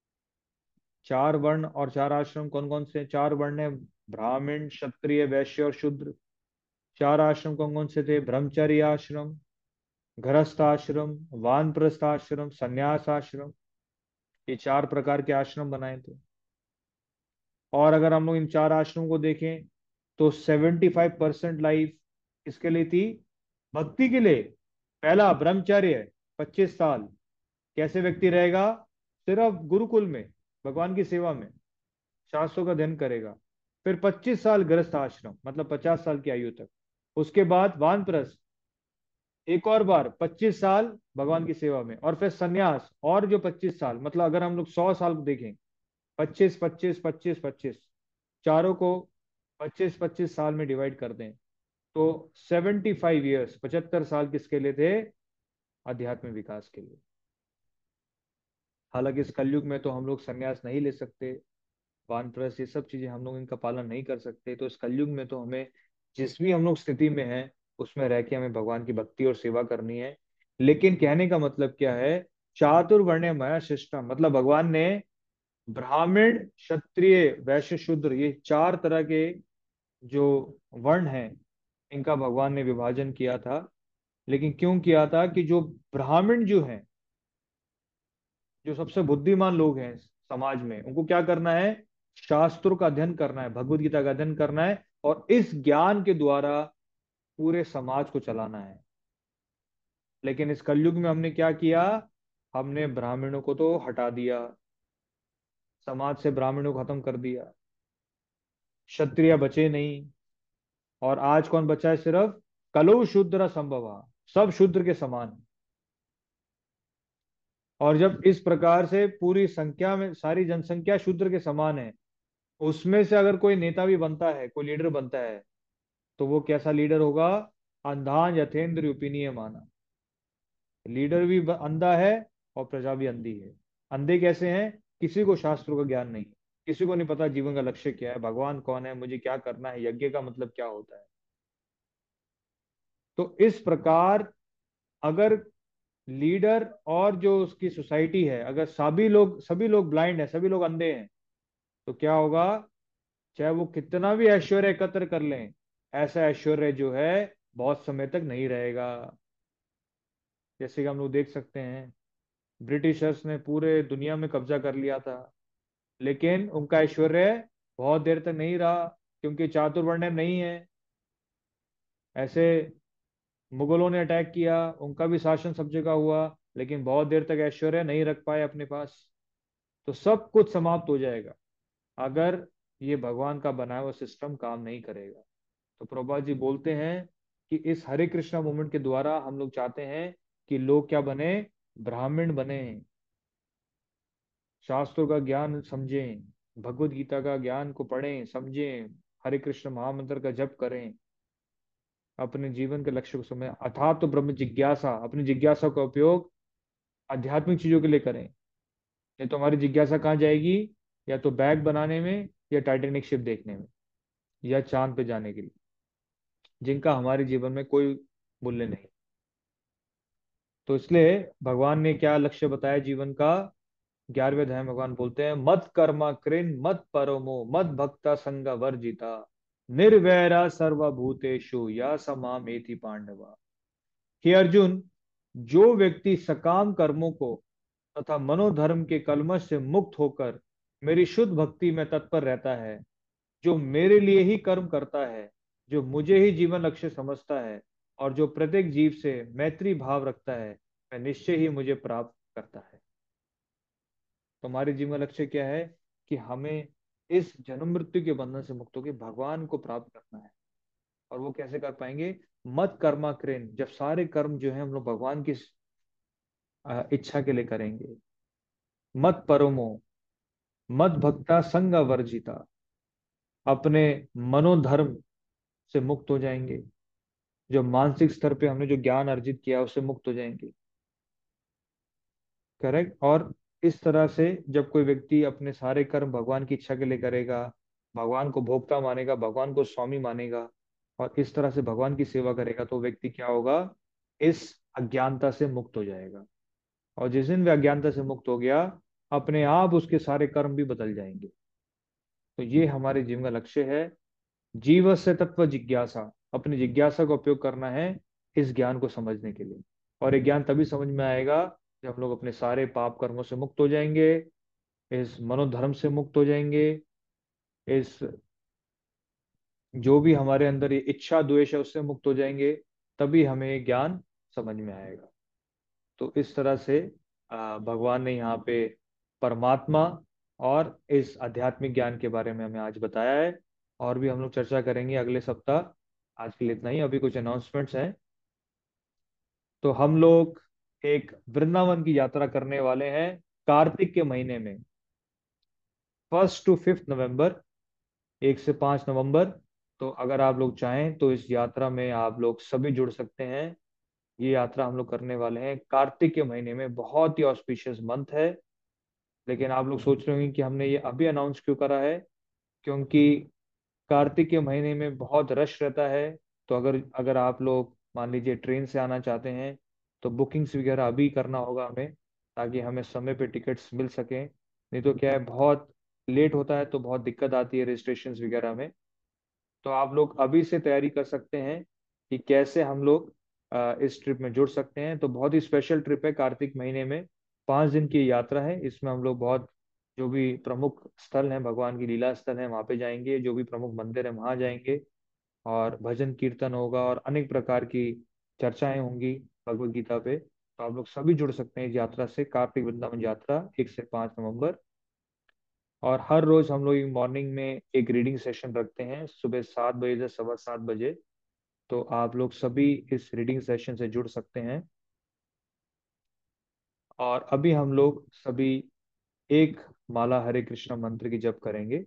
चार वर्ण और चार आश्रम कौन कौन से? चार वर्ण है ब्राह्मण, क्षत्रिय, वैश्य और शूद्र। चार आश्रम कौन कौन से थे? ब्रह्मचर्य आश्रम, गृहस्थ आश्रम, वानप्रस्थ आश्रम, संन्यास आश्रम। ये चार प्रकार के आश्रम बनाए थे। और अगर हम लोग इन चार आश्रमों को देखें तो सेवेंटी फाइव परसेंट लाइफ किसके लिए थी? भक्ति के लिए। पहला ब्रह्मचर्य, पच्चीस साल। कैसे व्यक्ति रहेगा? सिर्फ गुरुकुल में, भगवान की सेवा में, शास्त्रों का अध्ययन करेगा। फिर पच्चीस साल गृहस्थ आश्रम, मतलब पचास साल की आयु तक। उसके बाद वानप्रस्थ, एक और बार पच्चीस साल भगवान की सेवा में। और फिर सन्यास, और जो पच्चीस साल, मतलब अगर हम लोग सौ साल देखें, पच्चीस पच्चीस पच्चीस पच्चीस, चारों को पच्चीस पच्चीस साल में डिवाइड कर दें तो सेवेंटी फाइव ईयर्स, पचहत्तर साल किसके लिए थे? अध्यात्म विकास के लिए। हालांकि इस कलयुग में तो हम लोग संन्यास नहीं ले सकते, वानप्रस्थ, ये सब चीजें हम लोग इनका पालन नहीं कर सकते। तो इस कलयुग में तो हमें जिस भी हम लोग स्थिति में हैं उसमें रह के हमें भगवान की भक्ति और सेवा करनी है। लेकिन कहने का मतलब क्या है? चातुर्वर्ण्य मया शिष्टम, मतलब भगवान ने ब्राह्मण, क्षत्रिय, वैश्य, शूद्र, ये चार तरह के जो वर्ण हैं, इनका भगवान ने विभाजन किया था। लेकिन क्यों किया था? कि जो ब्राह्मण जो हैं, जो सबसे बुद्धिमान लोग हैं समाज में, उनको क्या करना है? शास्त्रों का अध्ययन करना है, भगवत गीता का अध्ययन करना है, और इस ज्ञान के द्वारा पूरे समाज को चलाना है। लेकिन इस कलयुग में हमने क्या किया? हमने ब्राह्मणों को तो हटा दिया, समाज से ब्राह्मणों को खत्म कर दिया, क्षत्रिय बचे नहीं। और आज कौन बचा है? सिर्फ कलौ शूद्र संभवा, सब शूद्र के समान है। और जब इस प्रकार से पूरी संख्या में सारी जनसंख्या शूद्र के समान है, उसमें से अगर कोई नेता भी बनता है, कोई लीडर बनता है, तो वो कैसा लीडर होगा? अंधान यथेंद्र उपनीय माना। लीडर भी ब- अंधा है और प्रजा भी अंधी है। अंधे कैसे हैं? किसी को शास्त्रों का ज्ञान नहीं, किसी को नहीं पता जीवन का लक्ष्य क्या है, भगवान कौन है, मुझे क्या करना है, यज्ञ का मतलब क्या होता है। तो इस प्रकार अगर लीडर और जो उसकी सोसाइटी है, अगर सभी लोग सभी लोग ब्लाइंड है, सभी लोग अंधे हैं, तो क्या होगा? चाहे वो कितना भी ऐश्वर्य एकत्र कर लें, ऐसा ऐश्वर्य जो है बहुत समय तक नहीं रहेगा। जैसे कि हम लोग देख सकते हैं, ब्रिटिशर्स ने पूरे दुनिया में कब्जा कर लिया था, लेकिन उनका ऐश्वर्य बहुत देर तक नहीं रहा, क्योंकि चातुर्वर्ण्य नहीं है। ऐसे मुगलों ने अटैक किया, उनका भी शासन सब जगह हुआ, लेकिन बहुत देर तक ऐश्वर्य नहीं रख पाए अपने पास। तो सब कुछ समाप्त हो जाएगा अगर ये भगवान का बनाया हुआ सिस्टम काम नहीं करेगा। तो प्रभुपाद जी बोलते हैं कि इस हरे कृष्णा मूवमेंट के द्वारा हम लोग चाहते हैं कि लोग क्या बने? ब्राह्मण बने, शास्त्रों का ज्ञान समझें, भगवत गीता का ज्ञान को पढ़ें समझें, हरे कृष्ण महामंत्र का जप करें, अपने जीवन के लक्ष्य को समझें। अथात तो ब्रह्म जिज्ञासा, अपनी जिज्ञासा का उपयोग आध्यात्मिक चीजों के लिए करें। नहीं तो हमारी जिज्ञासा कहाँ जाएगी? या तो बैग बनाने में, या टाइटेनिक शिप देखने में, या चांद पे जाने के लिए, जिनका हमारे जीवन में कोई मूल्य नहीं। तो इसलिए भगवान ने क्या लक्ष्य बताया जीवन का? ग्यारहवें अध्याय में भगवान बोलते हैं, मत कर्मा कृन मत परमो मत भक्ता संग वर्जिता निर्वैरा सर्वभूतेषु या समामेति पांडवा। हे अर्जुन, जो व्यक्ति सकाम कर्मों को तथा मनोधर्म के कलमश से मुक्त होकर मेरी शुद्ध भक्ति में तत्पर रहता है, जो मेरे लिए ही कर्म करता है, जो मुझे ही जीवन लक्ष्य समझता है, और जो प्रत्येक जीव से मैत्री भाव रखता है, वह निश्चय ही मुझे प्राप्त करता है। तो हमारे जीवन लक्ष्य क्या है? कि हमें इस जन्म मृत्यु के बंधन से मुक्त होकर भगवान को प्राप्त करना है। और वो कैसे कर पाएंगे? मत कर्मा करें, जब सारे कर्म जो है हम लोग भगवान की अ, इच्छा के लिए करेंगे। मत परमो मत भक्ता संग वर्जिता, अपने मनोधर्म से मुक्त हो जाएंगे, जो मानसिक स्तर पे हमने जो ज्ञान अर्जित किया उससे मुक्त हो जाएंगे। करेक्ट। और इस तरह से जब कोई व्यक्ति अपने सारे कर्म भगवान की इच्छा के लिए करेगा, भगवान को भोक्ता मानेगा, भगवान को स्वामी मानेगा, और इस तरह से भगवान की सेवा करेगा, तो व्यक्ति क्या होगा? इस अज्ञानता से मुक्त हो जाएगा। और जिस दिन वह अज्ञानता से मुक्त हो गया, अपने आप उसके सारे कर्म भी बदल जाएंगे। तो ये हमारे जीवन का लक्ष्य है। जीव से तत्व जिज्ञासा, अपनी जिज्ञासा का उपयोग करना है इस ज्ञान को समझने के लिए। और ये ज्ञान तभी समझ में आएगा जब हम लोग अपने सारे पाप कर्मों से मुक्त हो जाएंगे, इस मनोधर्म से मुक्त हो जाएंगे, इस जो भी हमारे अंदर ये इच्छा द्वेष है उससे मुक्त हो जाएंगे। तभी हमें ये ज्ञान समझ में आएगा। तो इस तरह से आ, भगवान ने यहाँ पे परमात्मा और इस आध्यात्मिक ज्ञान के बारे में हमें आज बताया है। और भी हम लोग चर्चा करेंगे अगले सप्ताह। आज के लिए इतना ही। अभी कुछ अनाउंसमेंट्स हैं। तो हम लोग एक वृंदावन की यात्रा करने वाले हैं कार्तिक के महीने में, फर्स्ट टू फिफ्थ नवंबर, एक से पांच नवंबर। तो अगर आप लोग चाहें तो इस यात्रा में आप लोग सभी जुड़ सकते हैं। ये यात्रा हम लोग करने वाले हैं कार्तिक के महीने में। बहुत ही ऑस्पिशियस मंथ है। लेकिन आप लोग सोच रहे होंगे कि हमने ये अभी अनाउंस क्यों करा है? क्योंकि कार्तिक के महीने में बहुत रश रहता है। तो अगर अगर आप लोग मान लीजिए ट्रेन से आना चाहते हैं, तो बुकिंग्स वगैरह अभी करना होगा हमें, ताकि हमें समय पे टिकट्स मिल सकें। नहीं तो क्या है, बहुत लेट होता है तो बहुत दिक्कत आती है रजिस्ट्रेशन वगैरह में। तो आप लोग अभी से तैयारी कर सकते हैं कि कैसे हम लोग अ, इस ट्रिप में जुड़ सकते हैं। तो बहुत ही स्पेशल ट्रिप है कार्तिक महीने में। पाँच दिन की यात्रा है। इसमें हम लोग बहुत जो भी प्रमुख स्थल हैं, भगवान की लीला स्थल हैं, वहाँ पे जाएंगे। जो भी प्रमुख मंदिर है वहाँ जाएंगे। और भजन कीर्तन होगा और अनेक प्रकार की चर्चाएं होंगी भगवत गीता पे। तो आप लोग सभी जुड़ सकते हैं इस यात्रा से, कार्तिक वृंदावन यात्रा, एक से पांच नवंबर। और हर रोज हम लोग मॉर्निंग में एक रीडिंग सेशन रखते हैं, सुबह सात बजे से सवा सात बजे। तो आप लोग सभी इस रीडिंग सेशन से जुड़ सकते हैं। और अभी हम लोग सभी एक माला हरे कृष्णा मंत्र की जप करेंगे।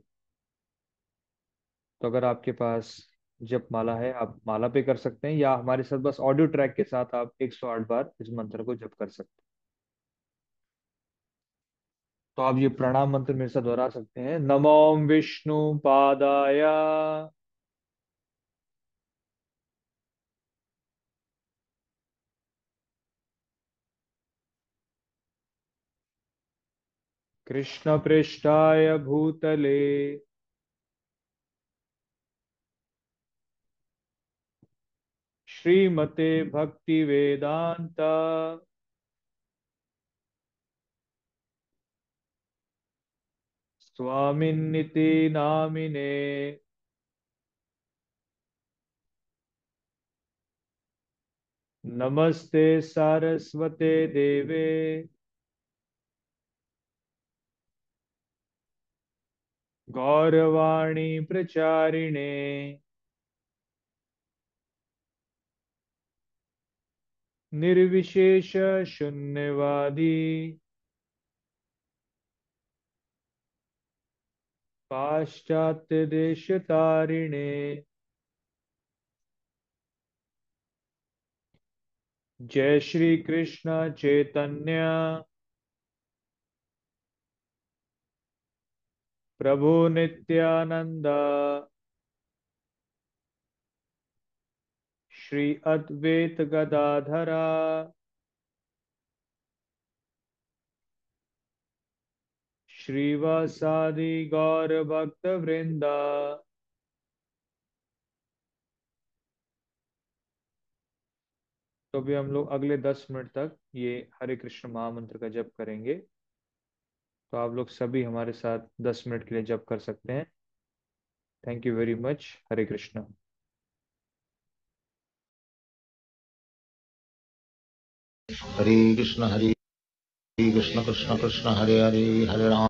तो अगर आपके पास जप माला है, आप माला पे कर सकते हैं, या हमारे साथ बस ऑडियो ट्रैक के साथ आप एक सौ आठ बार इस मंत्र को जप कर सकते हैं। तो आप ये प्रणाम मंत्र मेरे साथ दोहरा सकते हैं। नमो विष्णु पादाय कृष्ण पृष्ठाय भूतले श्रीमते भक्ति वेदांत स्वामिन्निति नामिने नमस्ते सारस्वते देवे गौरवाणी प्रचारिणे निर्विशेष शून्यवादी पाश्चात्य देश तारिणे। जय श्री कृष्ण चैतन्य प्रभु नित्यानंद, श्री अद्वैत गदाधरा श्रीवासादि गौर भक्त वृंदा। तो अभी हम लोग अगले दस मिनट तक ये हरे कृष्ण महामंत्र का जप करेंगे। तो आप लोग सभी हमारे साथ दस मिनट के लिए जप कर सकते हैं। Thank you very much. Hare Krishna. Hare Krishna Hare Krishna Krishna Krishna Hare Hare, Hare Ram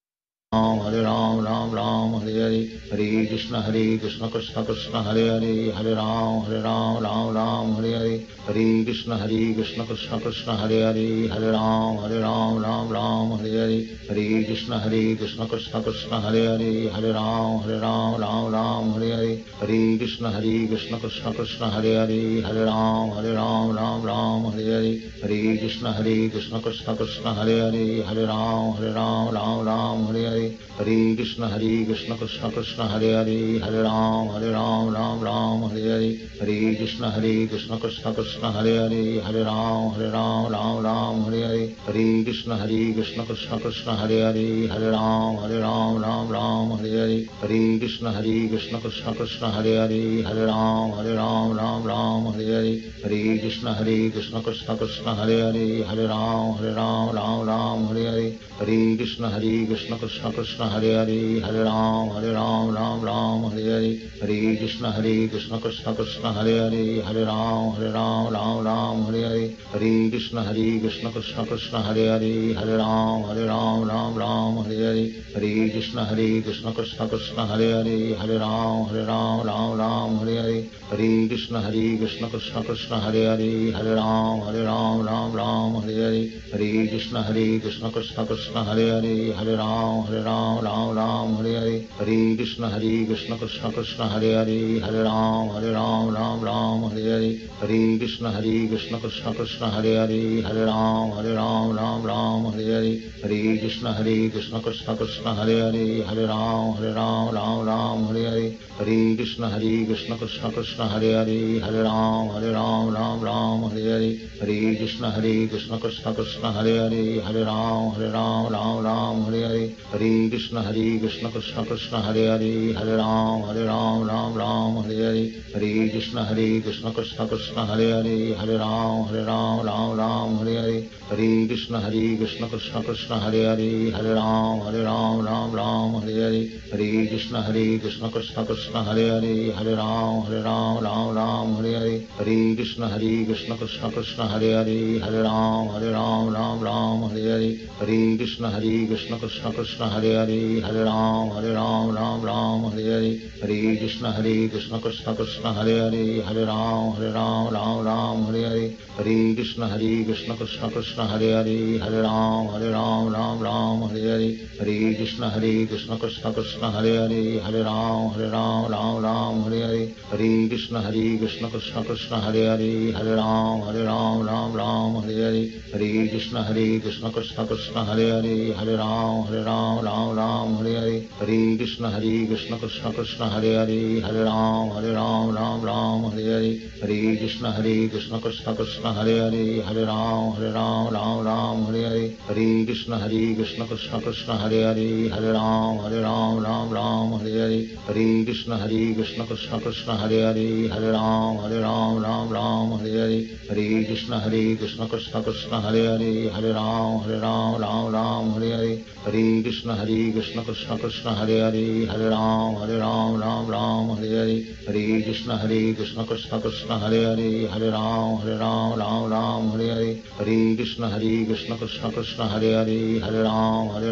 Ram Hare Ram Ram Ram Hare Hare. Hare Krishna Hare Krishna Krishna Krishna Hare Hare, Hare Ram Hare Ram Ram Ram Hare Hare. Hare Krishna Hare Krishna Krishna Krishna Hare Hare, Hare Ram Hare Ram Ram Ram Hare Hare. Hare Krishna Hare Krishna Krishna Krishna Hare Hare, Hare Ram Hare Ram Ram Ram Hare Hare. Hare Krishna Hare Krishna Krishna Krishna Hare Hare, Hare Ram Hare Ram Ram Ram Hare Hare. Hare Krishna Hare Krishna Krishna Krishna Hare Hare, Hare Ram Hare Ram Ram Ram Hare Hare. Hare Krishna Hare Krishna Krishna Krishna Hare Hare, Hare Ram Hare Ram Ram Ram Hare Hare. Hare Krishna Hare Krishna Krishna Krishna Hare Hare, Hare Ram Hare Ram Ram Ram Hare Hare. Hare Krishna Hare Krishna Krishna Krishna Hare Hare, Hare Ram Hare Ram Ram Ram Hare Hare. Hare Krishna Hare Krishna Krishna Krishna Hare Hare, Hare Ram Hare Ram Ram Ram Hare Hare. Hare Krishna Hare Krishna Krishna Krishna Hare Hare, Hare Ram Hare Ram Ram Ram Hare Hare. Hare Krishna Hare Krishna Krishna Krishna Hare Hare, Hare Ram Hare Ram Ram Ram Hare Hare. Hare Krishna Hare Krishna Krishna Krishna Hare Hare, Hare Ram Hare Ram Ram Ram Hare Hare. Hare Krishna Hare Krishna Krishna Krishna Hare Hare, Hare Ram Hare Ram Ram Ram Hare Hare. Hare Krishna Hare Krishna Krishna Krishna Hare Hare, Hare Ram Hare Ram Ram Ram Hare Hare. Hare Krishna Hare Krishna Krishna Krishna Hare Hare, Hare Ram Hare Ram Ram Ram Hare Hare. Hare Krishna Hare Krishna Krishna Krishna Hare Hare, Hare Ram Hare Ram Ram Ram Hare Hare. Hare Krishna Hare Krishna Krishna Krishna Hare Hare, Hare Ram Hare Ram Ram Ram Hare Hare. Hare Krishna Hare Krishna Krishna Krishna Hare Hare, Hare Ram Hare Ram Ram Ram Hare Hare. Hare Krishna Hare Krishna Krishna Krishna Hare Hare, Hare Ram Hare Ram Ram Ram Hare Hare. Hare Krishna Hare Krishna Krishna Krishna Hare Hare, Hare Ram Hare Ram Ram Ram Hare Hare. Hare Krishna Hare Krishna Krishna Krishna Hare Hare, Hare Ram Hare Ram Ram Ram Hare Hare. Hare Krishna Hare Krishna Krishna Krishna Hare Hare, Hare Ram Hare Ram Ram Ram Hare Hare. Hare Krishna Hare Krishna Krishna Krishna Hare Hare, Hare Ram Hare Ram Ram Ram Hare Hare. Hare Krishna Hare Krishna Krishna Krishna Hare Hare, Hare Ram Hare Ram Ram Ram Hare Hare. Hare Krishna Hare Krishna Krishna Krishna Hare Hare, Hare Ram Hare Ram Ram Ram Hare Hare. Hare Krishna Hare Krishna Krishna Krishna Hare Hare, Hare Ram Hare Ram Ram Ram Hare Hare. Hare Krishna Hare Krishna Krishna Krishna Hare Hare, Hare Ram Hare Ram Ram Ram Hare Hare. Hare Krishna Hare Krishna Krishna Krishna Hare Hare, Hare Ram Hare Ram Ram Ram Hare Hare. Hare Krishna Hare Krishna Krishna Krishna Hare Hare, Hare Ram Hare Ram Ram Ram Hare Hare. Hare Krishna Hare Krishna Krishna Krishna Hare Hare, Hare Ram Hare Ram Ram Ram Hare Hare. Hare Krishna Hare Krishna Krishna Krishna Hare Hare, Hare Ram Hare Ram Ram Ram Hare Hare. Hare Krishna Hare Krishna Krishna Krishna Hare Hare, Hare Ram Hare Ram Ram Ram Hare Hare. Hare Krishna Hare Krishna Krishna Krishna Hare Hare, Hare Ram Hare Ram Ram Ram Hare Hare. Hare Krishna Hare Krishna Krishna Krishna Hare Hare, Hare Ram Hare Ram Ram Ram Hare Hare. Hare Krishna Hare Krishna Krishna Krishna Hare Hare, Hare Ram Hare Ram Ram Ram Hare Hare. Hare Krishna Hare Krishna Krishna Krishna Hare Hare, Hare Ram Hare Ram Ram Ram Hare Hare. Hare Krishna Hare Krishna Krishna Krishna Hare Hare, Hare Ram Hare Ram Ram Ram Hare Hare. Hare Krishna Hare Krishna Krishna Krishna Hare Hare, Hare Ram Hare Ram Ram Ram Hare Hare. Hare Krishna Hare Krishna Krishna Krishna Hare Hare, Hare Ram Hare Ram Ram Ram Hare Hare. Hare Krishna Hare Krishna Krishna Krishna Hare Hare, Hare Ram Hare Ram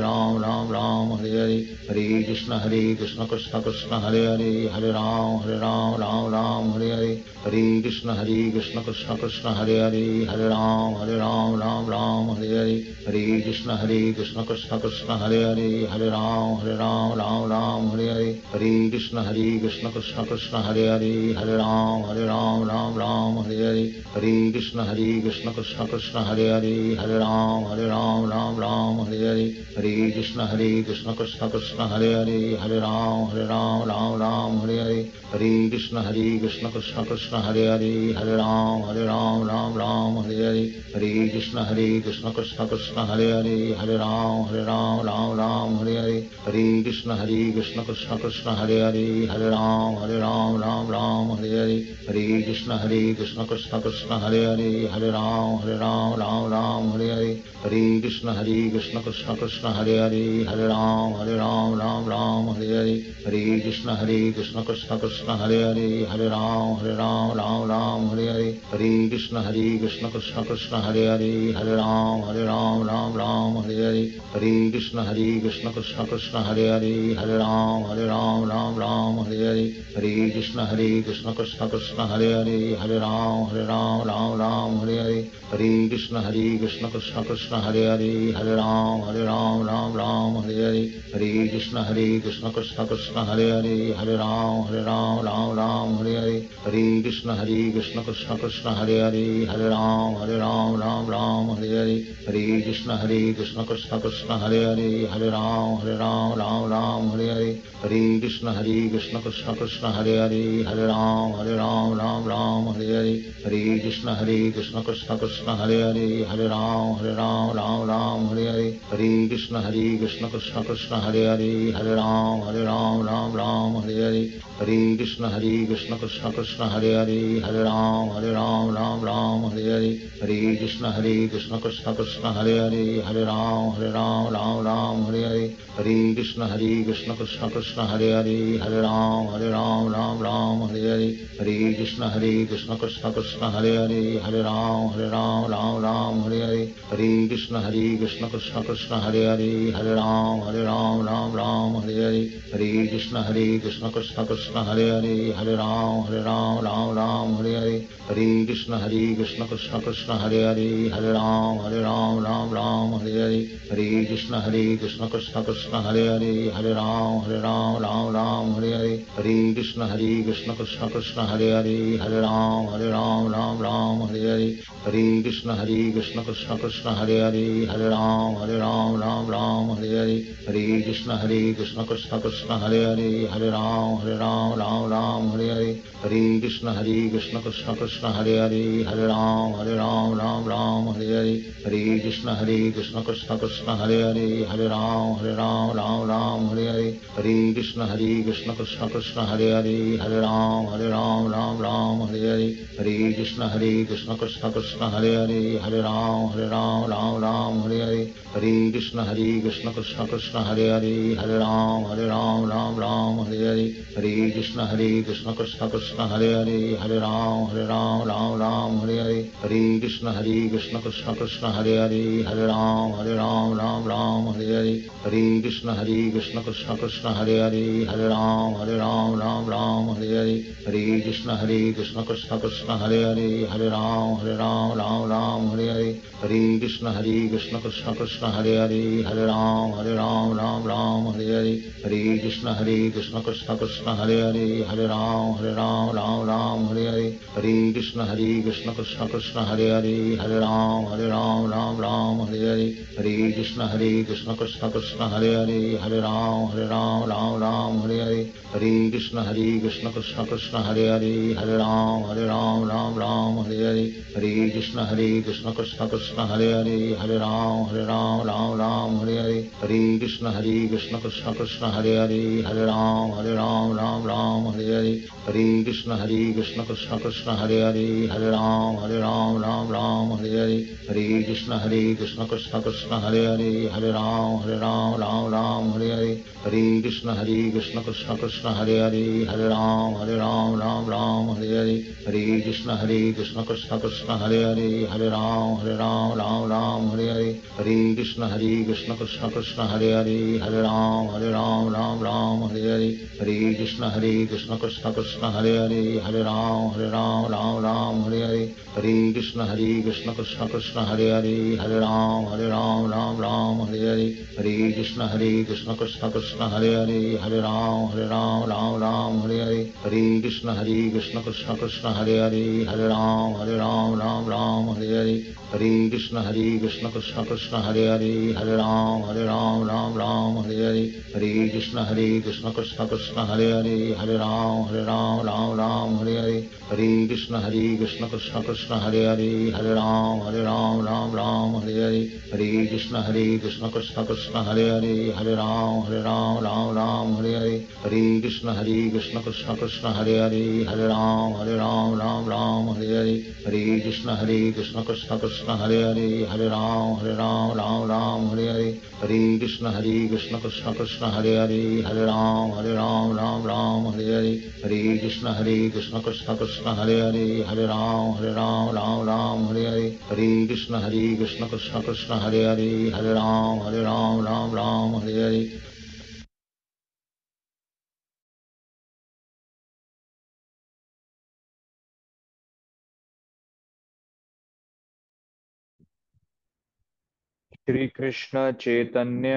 Ram Ram Hare Hare Hare Krishna Hare Krishna Krishna Krishna Hare Hare Hare Ram Hare Ram Ram Ram Hare Hare Hare Krishna Hare Krishna Krishna Krishna Hare Hare Hare Ram Hare Ram Ram Ram Hare Hare Hare Krishna Hare Krishna Krishna Krishna Hare Hare Hare Ram Hare Ram Ram Ram Hare Hare Hare Krishna Hare Krishna Krishna Krishna Hare Hare Hare Ram Hare Ram Ram Ram Hare Hare Hare Krishna Hare Krishna Krishna Krishna Hare Hare Hare Ram Hare Ram Ram Ram Hare Hare Hare Krishna Hare Krishna Krishna Krishna Hare Hare Hare Ram Hare Ram Ram Ram Hare Hare Hare Krishna Hare Krishna Krishna Krishna Hare Hare Hare Ram Hare Ram Ram Ram Hare Hare Hare Krishna Hare Krishna Krishna Krishna Hare Hare Hare Ram Hare Ram Ram Ram Hare Hare Hare Krishna Hare Krishna Krishna Krishna Hare Hare Hare Ram Hare Ram Ram Ram Hare Hare Hare Krishna Hare Krishna Krishna Krishna Hare Hare Hare Ram Hare Ram Ram Ram Hare Hare Hare Krishna Hare Krishna Krishna Krishna Hare Hare Hare Ram Hare Ram Ram Ram Hare Hare Hare Krishna Hare Krishna Krishna Krishna Hare Hare Hare Ram Hare Ram Ram Ram Hare Hare Hare Krishna Hare Krishna Krishna Krishna Hare Hare Hare Ram Hare Ram Ram Ram Hare Hare Hare Krishna Hare Krishna Krishna Krishna Hare Hare Hare Ram Hare Ram Ram Ram Hare Hare Hare Krishna Hare Krishna Krishna Krishna Hare Hare Hare Ram Hare Ram Ram Ram Hare Hare Hare Krishna Hare Krishna Krishna Krishna Hare Hare Hare Ram Hare Ram Ram Ram Hare Hare Hare Krishna Hare Krishna Krishna Krishna Hare Hare Hare Ram Hare Ram Ram Ram Hare Hare Hare Krishna Hare Krishna Krishna Krishna Hare Hare Hare Ram Hare Ram Ram Ram Hare Hare Hare Krishna Hare Krishna Krishna Krishna Hare Hare Hare Ram Hare Ram Ram Ram Hare Hare Hare Krishna Hare Krishna Krishna Krishna Hare Hare Hare Ram Hare Ram Ram Ram Hare Hare Hare Krishna Hare Krishna Krishna Krishna Hare Hare Hare Ram Hare Ram Ram Ram Hare Hare Hare Krishna Hare Krishna Krishna Krishna Hare Hare Hare Ram Hare Ram Ram Ram Hare Hare Hare Krishna Hare Krishna Krishna Krishna Hare Hare Hare Ram Hare Ram Ram Ram Hare Hare Hare Krishna Hare Krishna Krishna Krishna Hare Hare Hare Ram Hare Ram Ram Ram Hare Hare Hare Krishna Hare Krishna Krishna Krishna Hare Hare Hare Ram Hare Ram Ram Ram Hare Hare Hare Krishna Hare Krishna Krishna Krishna Hare Hare Hare Ram Hare Ram Ram Ram Hare Hare Hare Krishna Hare Krishna Krishna Krishna Hare Hare Hare Ram Hare Ram Ram Ram Hare Hare Hare Krishna Hare Krishna Krishna Krishna Hare Hare Hare Ram Hare Ram Ram Ram Hare Hare Hare Krishna Hare Krishna Krishna Krishna Hare Hare Hare Ram Hare Ram Ram Ram Hare Hare Hare Krishna Hare Krishna Krishna Krishna Hare Hare Hare Ram Hare Ram Ram Ram Hare Hare Hare Krishna Hare Krishna Krishna Krishna Hare Hare Hare Ram Hare Ram Ram Ram Hare Hare Hare Krishna Hare Krishna Krishna Krishna Hare Hare Hare Ram Hare Ram Ram Ram Hare Hare Hare Krishna Hare Krishna Krishna Krishna Hare Hare Hare Ram Hare Ram Ram Ram Hare Hare Hare Krishna Hare Krishna Krishna Krishna Hare Hare Hare Ram Hare Ram Ram Ram Hare Hare Hare Krishna Hare Krishna Krishna Krishna Hare Hare Hare Ram Hare Ram Ram Ram Hare Hare Hare Krishna Hare Krishna Krishna Krishna Hare Hare Hare Ram Hare Ram Ram Ram Hare Hare Hare Krishna Hare Krishna Krishna Krishna Hare Hare Hare Ram Hare Ram Ram Ram Hare Hare Hare Krishna Hare Krishna Krishna Krishna Hare Hare Hare Ram Hare Ram Ram Ram Hare Hare Hare Krishna Hare Krishna Krishna Krishna Hare Hare Hare Ram Hare Ram Ram Ram Hare Hare Hare Krishna Hare Krishna Krishna Krishna Hare Hare Hare Ram Hare Ram Ram Ram Hare Hare Hare Krishna Hare Krishna Krishna Krishna Hare Hare Hare Ram Hare Ram Ram Ram Hare Hare Hare Krishna Hare Krishna Krishna Krishna Hare Hare Hare Ram Hare Ram Ram Ram Hare Hare Hare Krishna Hare Krishna Krishna Krishna Hare Hare Hare Ram Hare Ram Ram Ram Hare Hare Hare Krishna Hare Krishna Krishna Krishna Hare Hare Hare Ram Hare Ram Ram Ram Hare Hare Hare Krishna Hare Krishna Krishna Krishna Hare Hare Hare Ram Hare Ram Ram Ram Hare Hare Hare Krishna Hare Krishna Krishna Krishna Hare Hare Hare Ram Hare Ram Ram Ram Hare Hare Hare Krishna Hare Krishna Krishna Krishna Hare Hare Hare Ram Hare Ram Ram Ram Hare Hare Hare Krishna Hare Krishna Krishna Krishna Hare Hare Hare Ram Hare Ram Ram Ram Hare Hare Hare Krishna Hare Krishna Krishna Krishna Krishna Hare Hare Hare Ram Hare Ram Ram Ram Hare Hare Hare Krishna Hare Krishna Krishna Krishna Hare Hare Hare Ram Hare Ram Ram Ram Hare Hare Hare Krishna Hare Krishna Krishna Krishna Hare Hare Hare Ram Hare Ram Ram Ram Hare Hare Hare Krishna Hare Krishna Krishna Krishna Hare Hare Hare Ram Hare Ram Ram Ram Hare Hare Hare Krishna Hare Krishna Krishna Krishna Hare Hare Hare Ram Hare Ram Ram Ram Hare Hare Hare Krishna Hare Krishna Krishna Krishna Hare Hare Hare Ram Hare Ram Ram Ram Hare Hare Hare Krishna Hare Krishna Krishna Krishna Hare Hare Hare Ram Hare Ram Ram Ram Hare Hare Hare Krishna Hare Krishna Krishna Krishna Hare Hare Hare Ram Hare Ram Ram Ram Hare Hare Hare Krishna Hare Krishna Krishna Krishna Hare Hare Hare Ram Hare Ram Ram Ram Hare Hare Hare Krishna Hare Krishna Krishna Krishna Hare Hare Hare Ram Hare Ram Ram Ram Hare Hare Hare Krishna Hare Krishna Krishna Krishna Hare Hare Hare Ram Hare Ram Ram Ram Hare Hare Hare Krishna Hare Krishna Krishna Krishna Hare Hare Hare Ram Hare Ram Ram Ram Hare Hare Hare Krishna Hare Krishna Krishna Krishna Hare Hare Hare Ram Hare Ram Ram Ram Hare Hare Hare Krishna Hare Krishna Krishna Krishna Hare Hare Hare Ram Hare Ram Ram Ram Hare Hare Hare Krishna Hare Krishna Krishna Krishna Hare Hare Hare Ram Hare Ram Ram Ram Hare Hare Hare Krishna Hare Krishna Krishna Krishna Hare Hare Hare Ram Hare Ram Ram Ram Hare Hare Hare Krishna Hare Krishna Krishna Krishna Hare Hare Hare Ram Hare Ram Ram Ram Hare Hare Hare Krishna Hare Krishna Krishna Krishna Hare Hare Hare Ram Hare Ram Ram Ram Hare Hare Hare Krishna Hare Krishna Krishna Krishna Hare Hare Hare Ram Hare Ram Ram Ram Hare Hare Shri Krishna Chaitanya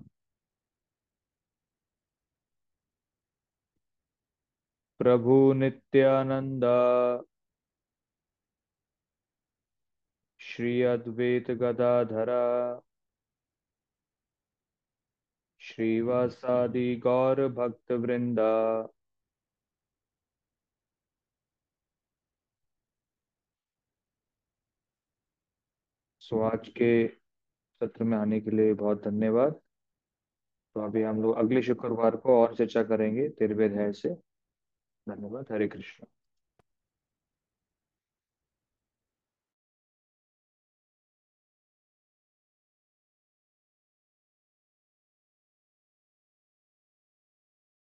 Prabhu Nityananda Shri Advaita Gadadhara श्रीवासादि गौर भक्त वृंदा। सो आज के सत्र में आने के लिए बहुत धन्यवाद। तो अभी हम लोग अगले शुक्रवार को और चर्चा करेंगे निर्वेद है से। धन्यवाद। हरे कृष्ण।